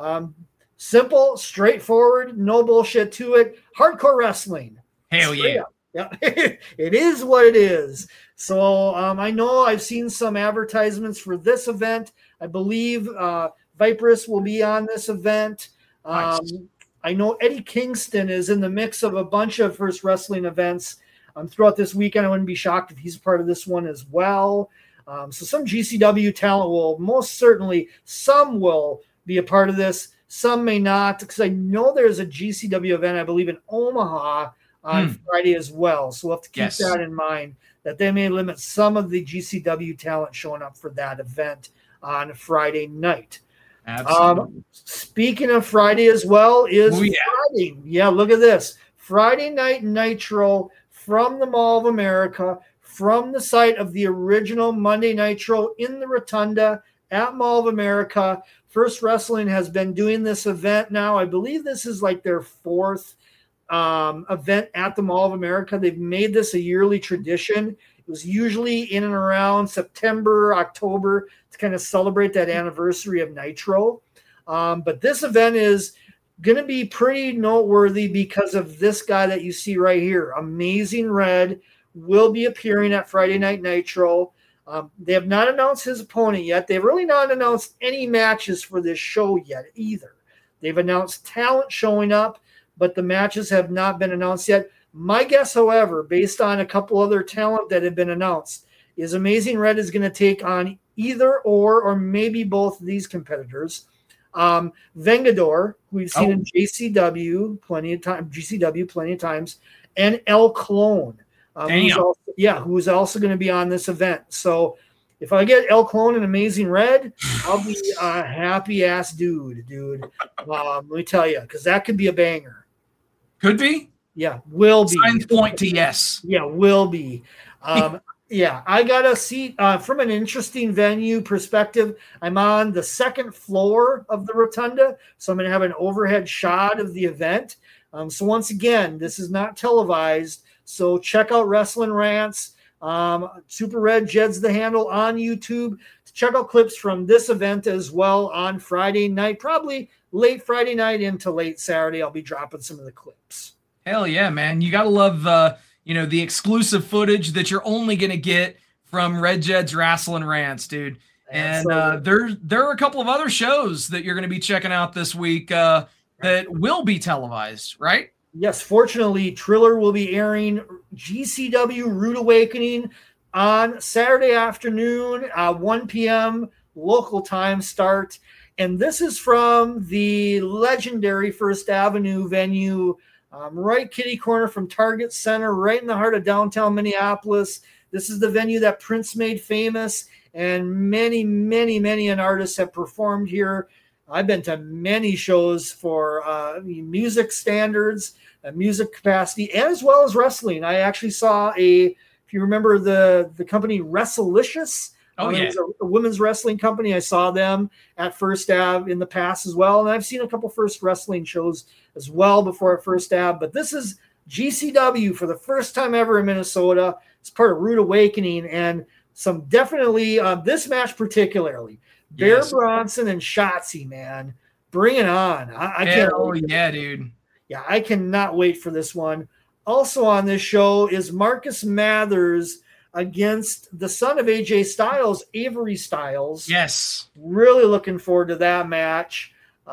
S3: Simple, straightforward, no bullshit to it. Hardcore wrestling.
S2: Hell yeah.
S3: Yeah, it is what it is. So I know I've seen some advertisements for this event. I believe Viperous will be on this event.
S2: Nice.
S3: I know Eddie Kingston is in the mix of a bunch of First Wrestling events throughout this weekend. I wouldn't be shocked if he's part of this one as well. So some GCW talent will most certainly, some will be a part of this. Some may not, because I know there's a GCW event, I believe, in Omaha on Friday as well. So we'll have to keep that in mind, that they may limit some of the GCW talent showing up for that event on Friday night.
S2: Absolutely.
S3: Speaking of Friday as well, Friday. Yeah, look at this. Friday Night Nitro from the Mall of America, from the site of the original Monday Nitro in the Rotunda at Mall of America, First Wrestling has been doing this event now. I believe this is like their fourth event at the Mall of America. They've made this a yearly tradition. It was usually in and around September, October to kind of celebrate that anniversary of Nitro. But this event is going to be pretty noteworthy because of this guy that you see right here. Amazing Red will be appearing at Friday Night Nitro. They have not announced his opponent yet. They've really not announced any matches for this show yet either. They've announced talent showing up, but the matches have not been announced yet. My guess, however, based on a couple other talent that have been announced, is Amazing Red is going to take on either or maybe both of these competitors. Vengador, who we've seen in GCW plenty of times, and El Clone, who's also going to be on this event. So if I get El Clone and Amazing Red, I'll be a happy ass dude. Let me tell you, because that could be a banger.
S2: Could be.
S3: Yeah, will be.
S2: Signs point to yes.
S3: Yeah, will be. Yeah, I got a seat from an interesting venue perspective. I'm on the second floor of the rotunda, so I'm going to have an overhead shot of the event. So once again, this is not televised, so check out Wrestling Rants. Super Red Jed's the handle on YouTube. Check out clips from this event as well on Friday night, probably late Friday night into late Saturday. I'll be dropping some of the clips.
S2: Hell yeah, man. You got to love the exclusive footage that you're only going to get from Red Jed's Wrestling Rants, dude. And there are a couple of other shows that you're going to be checking out this week that will be televised, right?
S3: Yes, fortunately, Triller will be airing GCW Rude Awakening on Saturday afternoon, 1 p.m. local time start. And this is from the legendary First Avenue venue, right kitty corner from Target Center, right in the heart of downtown Minneapolis. This is the venue that Prince made famous, and many, many, many an artists have performed here. I've been to many shows for music standards, music capacity, as well as wrestling. I actually saw if you remember the company WrestleLicious.
S2: Oh, yeah.
S3: It was a women's wrestling company. I saw them at First Ave in the past as well. And I've seen a couple First Wrestling shows as well before at First Ave. But this is GCW for the first time ever in Minnesota. It's part of Rude Awakening. And some definitely, this match particularly, Bear Bronson and Shotzi, man. Bring it on. I can't.
S2: Oh, yeah, dude.
S3: Yeah, I cannot wait for this one. Also on this show is Marcus Mathers against the son of AJ Styles, Avery Styles.
S2: Yes.
S3: Really looking forward to that match.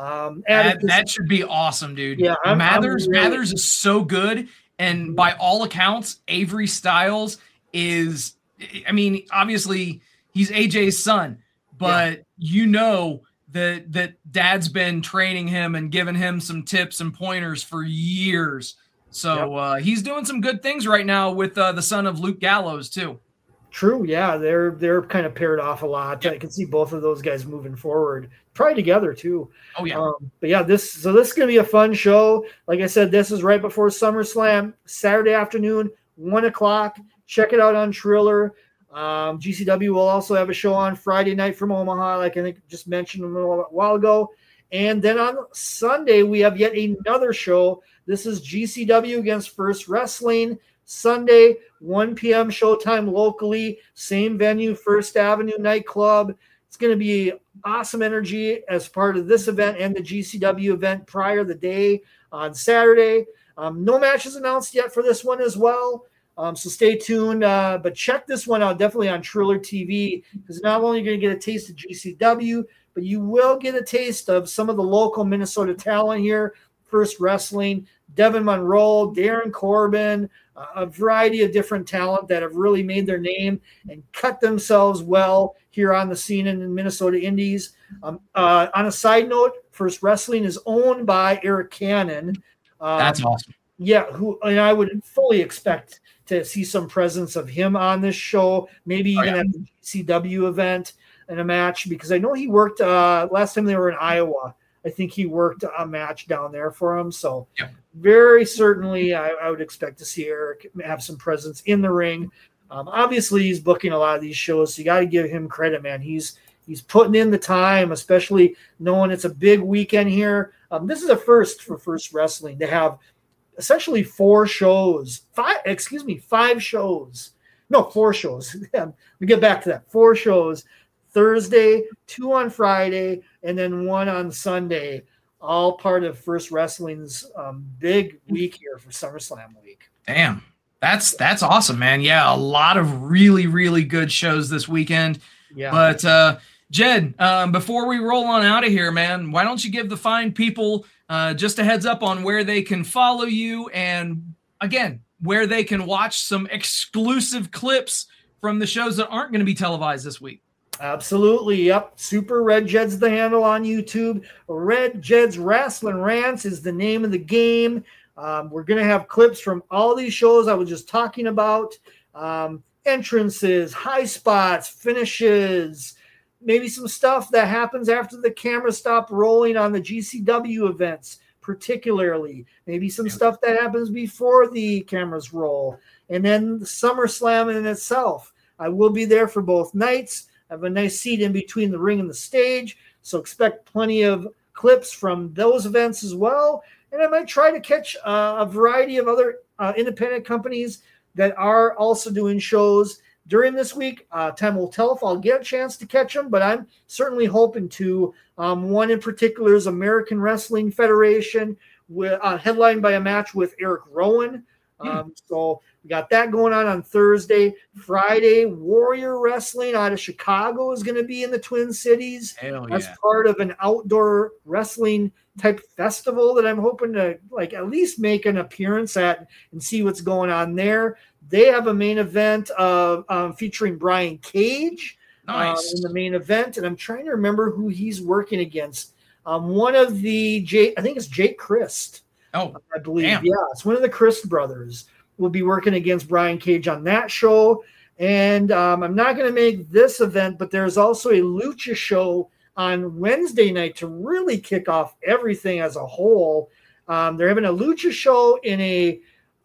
S2: That should be awesome, dude.
S3: Yeah,
S2: Mathers is so good. And by all accounts, Avery Styles is, I mean, obviously he's AJ's son, but that Dad's been training him and giving him some tips and pointers for years. So he's doing some good things right now with the son of Luke Gallows too. True, yeah, they're kind of paired off a lot. Yep. I can see both of those guys moving forward, probably together too. Oh yeah,
S3: but yeah, this is going to be a fun show. Like I said, this is right before SummerSlam, Saturday afternoon, 1:00. Check it out on Triller. GCW will also have a show on Friday night from Omaha, like I think just mentioned a little while ago. And then on Sunday, we have yet another show. This is GCW against First Wrestling. Sunday, 1 p.m. showtime locally. Same venue, First Avenue Nightclub. It's going to be awesome energy as part of this event and the GCW event prior the day on Saturday. No matches announced yet for this one as well. So stay tuned. But check this one out definitely on Triller TV, because not only are you going to get a taste of GCW, but you will get a taste of some of the local Minnesota talent here. First Wrestling, Devin Monroe, Darren Corbin, a variety of different talent that have really made their name and cut themselves well here on the scene in the Minnesota Indies. On a side note, First Wrestling is owned by Eric Cannon.
S2: That's awesome.
S3: Yeah, and I would fully expect to see some presence of him on this show, maybe even at the CW event in a match, because I know he worked last time they were in Iowa. I think he worked a match down there for him. So very certainly I would expect to see Eric have some presence in the ring. Obviously he's booking a lot of these shows, so you got to give him credit, man. He's He's putting in the time, especially knowing it's a big weekend here. This is a first for First Wrestling to have essentially 4 shows. 5 shows. No, 4 shows. We get back to that. 4 shows. Thursday, 2 on Friday, and then 1 on Sunday. All part of First Wrestling's big week here for SummerSlam week.
S2: Damn. That's awesome, man. Yeah, a lot of really, really good shows this weekend.
S3: Yeah.
S2: But Jed, before we roll on out of here, man, why don't you give the fine people just a heads up on where they can follow you and, again, where they can watch some exclusive clips from the shows that aren't going to be televised this week.
S3: Absolutely. Yep. Super Red Jed's the handle on YouTube. Red Jed's Wrestling Rants is the name of the game. We're going to have clips from all these shows I was just talking about. Entrances, high spots, finishes, maybe some stuff that happens after the camera stop rolling on the GCW events, particularly. Maybe some stuff that happens before the cameras roll. And then the SummerSlam in itself. I will be there for both nights. I have a nice seat in between the ring and the stage, so expect plenty of clips from those events as well. And I might try to catch a variety of other independent companies that are also doing shows during this week. Time will tell if I'll get a chance to catch them, but I'm certainly hoping to. One in particular is American Wrestling Federation, headlined by a match with Eric Rowan. So we got that going on Thursday. Friday, Warrior Wrestling out of Chicago is going to be in the Twin Cities. As part of an outdoor wrestling type festival that I'm hoping to at least make an appearance at and see what's going on there. They have a main event featuring Brian Cage in the main event, and I'm trying to remember who he's working against. One of the I think it's Jake Christ.
S2: Oh,
S3: I believe.
S2: Damn.
S3: Yeah, it's one of the Christ brothers will be working against Brian Cage on that show. And I'm not going to make this event, but there's also a Lucha show on Wednesday night to really kick off everything as a whole. They're having a Lucha show in a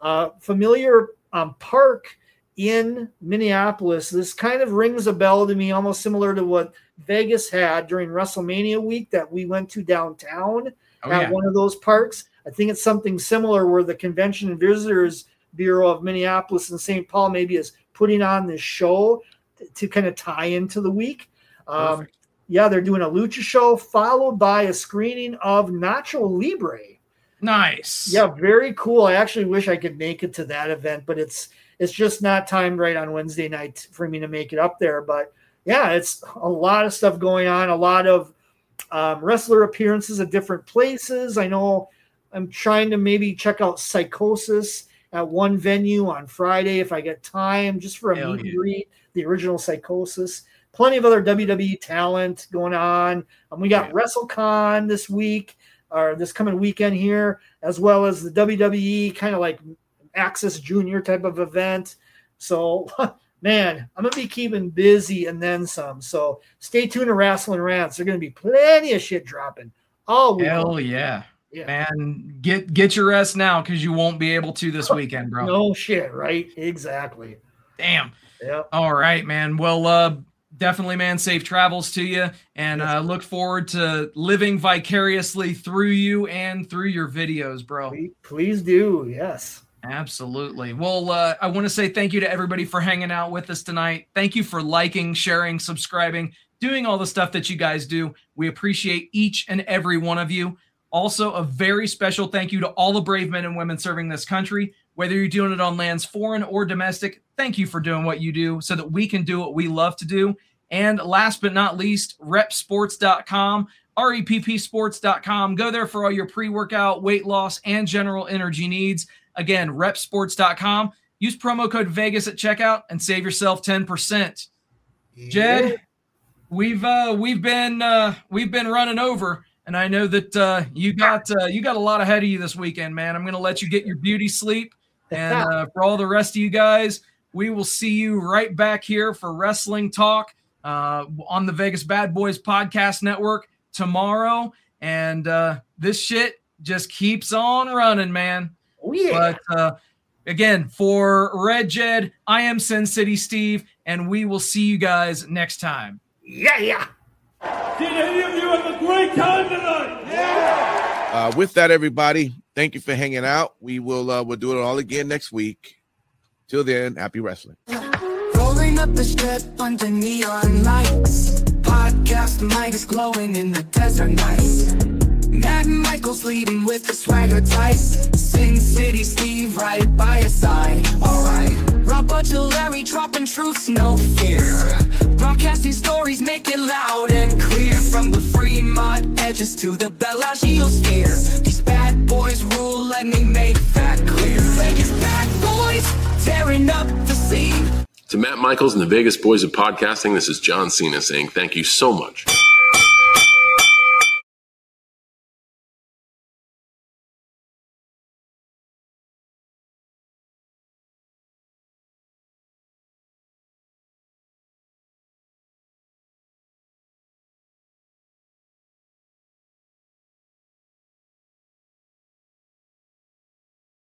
S3: familiar park in Minneapolis. This kind of rings a bell to me, almost similar to what Vegas had during WrestleMania week that we went to downtown one of those parks. I think it's something similar where the Convention and Visitors Bureau of Minneapolis and St. Paul maybe is putting on this show to kind of tie into the week. They're doing a Lucha show followed by a screening of Nacho Libre.
S2: Nice.
S3: Yeah, very cool. I actually wish I could make it to that event, but it's just not timed right on Wednesday night for me to make it up there. But yeah, it's a lot of stuff going on, a lot of wrestler appearances at different places. I know I'm trying to maybe check out Psychosis at one venue on Friday if I get time, just for a meet and greet, the original Psychosis. Plenty of other WWE talent going on. We got WrestleCon this week, or this coming weekend here, as well as the WWE kind of like Access Junior type of event. So, man, I'm going to be keeping busy and then some. So stay tuned to Wrestling Rants. There's going to be plenty of shit dropping all week.
S2: Hell yeah. Man, get your rest now because you won't be able to this weekend, bro.
S3: No shit, right? Exactly.
S2: Damn.
S3: Yeah.
S2: All right, man. Well, definitely, man, safe travels to you, and look forward to living vicariously through you and through your videos, bro.
S3: Please do. Yes.
S2: Absolutely. Well, I want to say thank you to everybody for hanging out with us tonight. Thank you for liking, sharing, subscribing, doing all the stuff that you guys do. We appreciate each and every one of you. Also, a very special thank you to all the brave men and women serving this country. Whether you're doing it on lands foreign or domestic, thank you for doing what you do so that we can do what we love to do. And last but not least, repsports.com, reppsports.com. Go there for all your pre-workout, weight loss, and general energy needs. Again, repsports.com. Use promo code Vegas at checkout and save yourself 10%. Jed, we've been running over. And I know that you got a lot ahead of you this weekend, man. I'm going to let you get your beauty sleep. And for all the rest of you guys, we will see you right back here for Wrestling Talk on the Vegas Bad Boys Podcast Network tomorrow. And this shit just keeps on running, man.
S3: Oh, yeah.
S2: But again, for Red Jed, I am Sin City Steve, and we will see you guys next time.
S3: Yeah.
S4: Did any of you have a great time tonight?
S5: Yeah. With that, everybody, thank you for hanging out. We'll do it all again next week. Till then, happy wrestling.
S1: Rolling up the strip under neon lights. Podcast mic is glowing in the desert nights. Matt Michaels leading with the swagger tight. Sin City Steve right by your side. Alright. Rob Larry dropping truths, no fear. Broadcasting stories, make it loud and clear. From the Fremont edges to the Bellagio sphere. These bad boys rule, let me make that clear. Vegas bad boys, tearing up the scene.
S6: To Matt Michaels and the Vegas Boys of Podcasting, this is John Cena saying thank you so much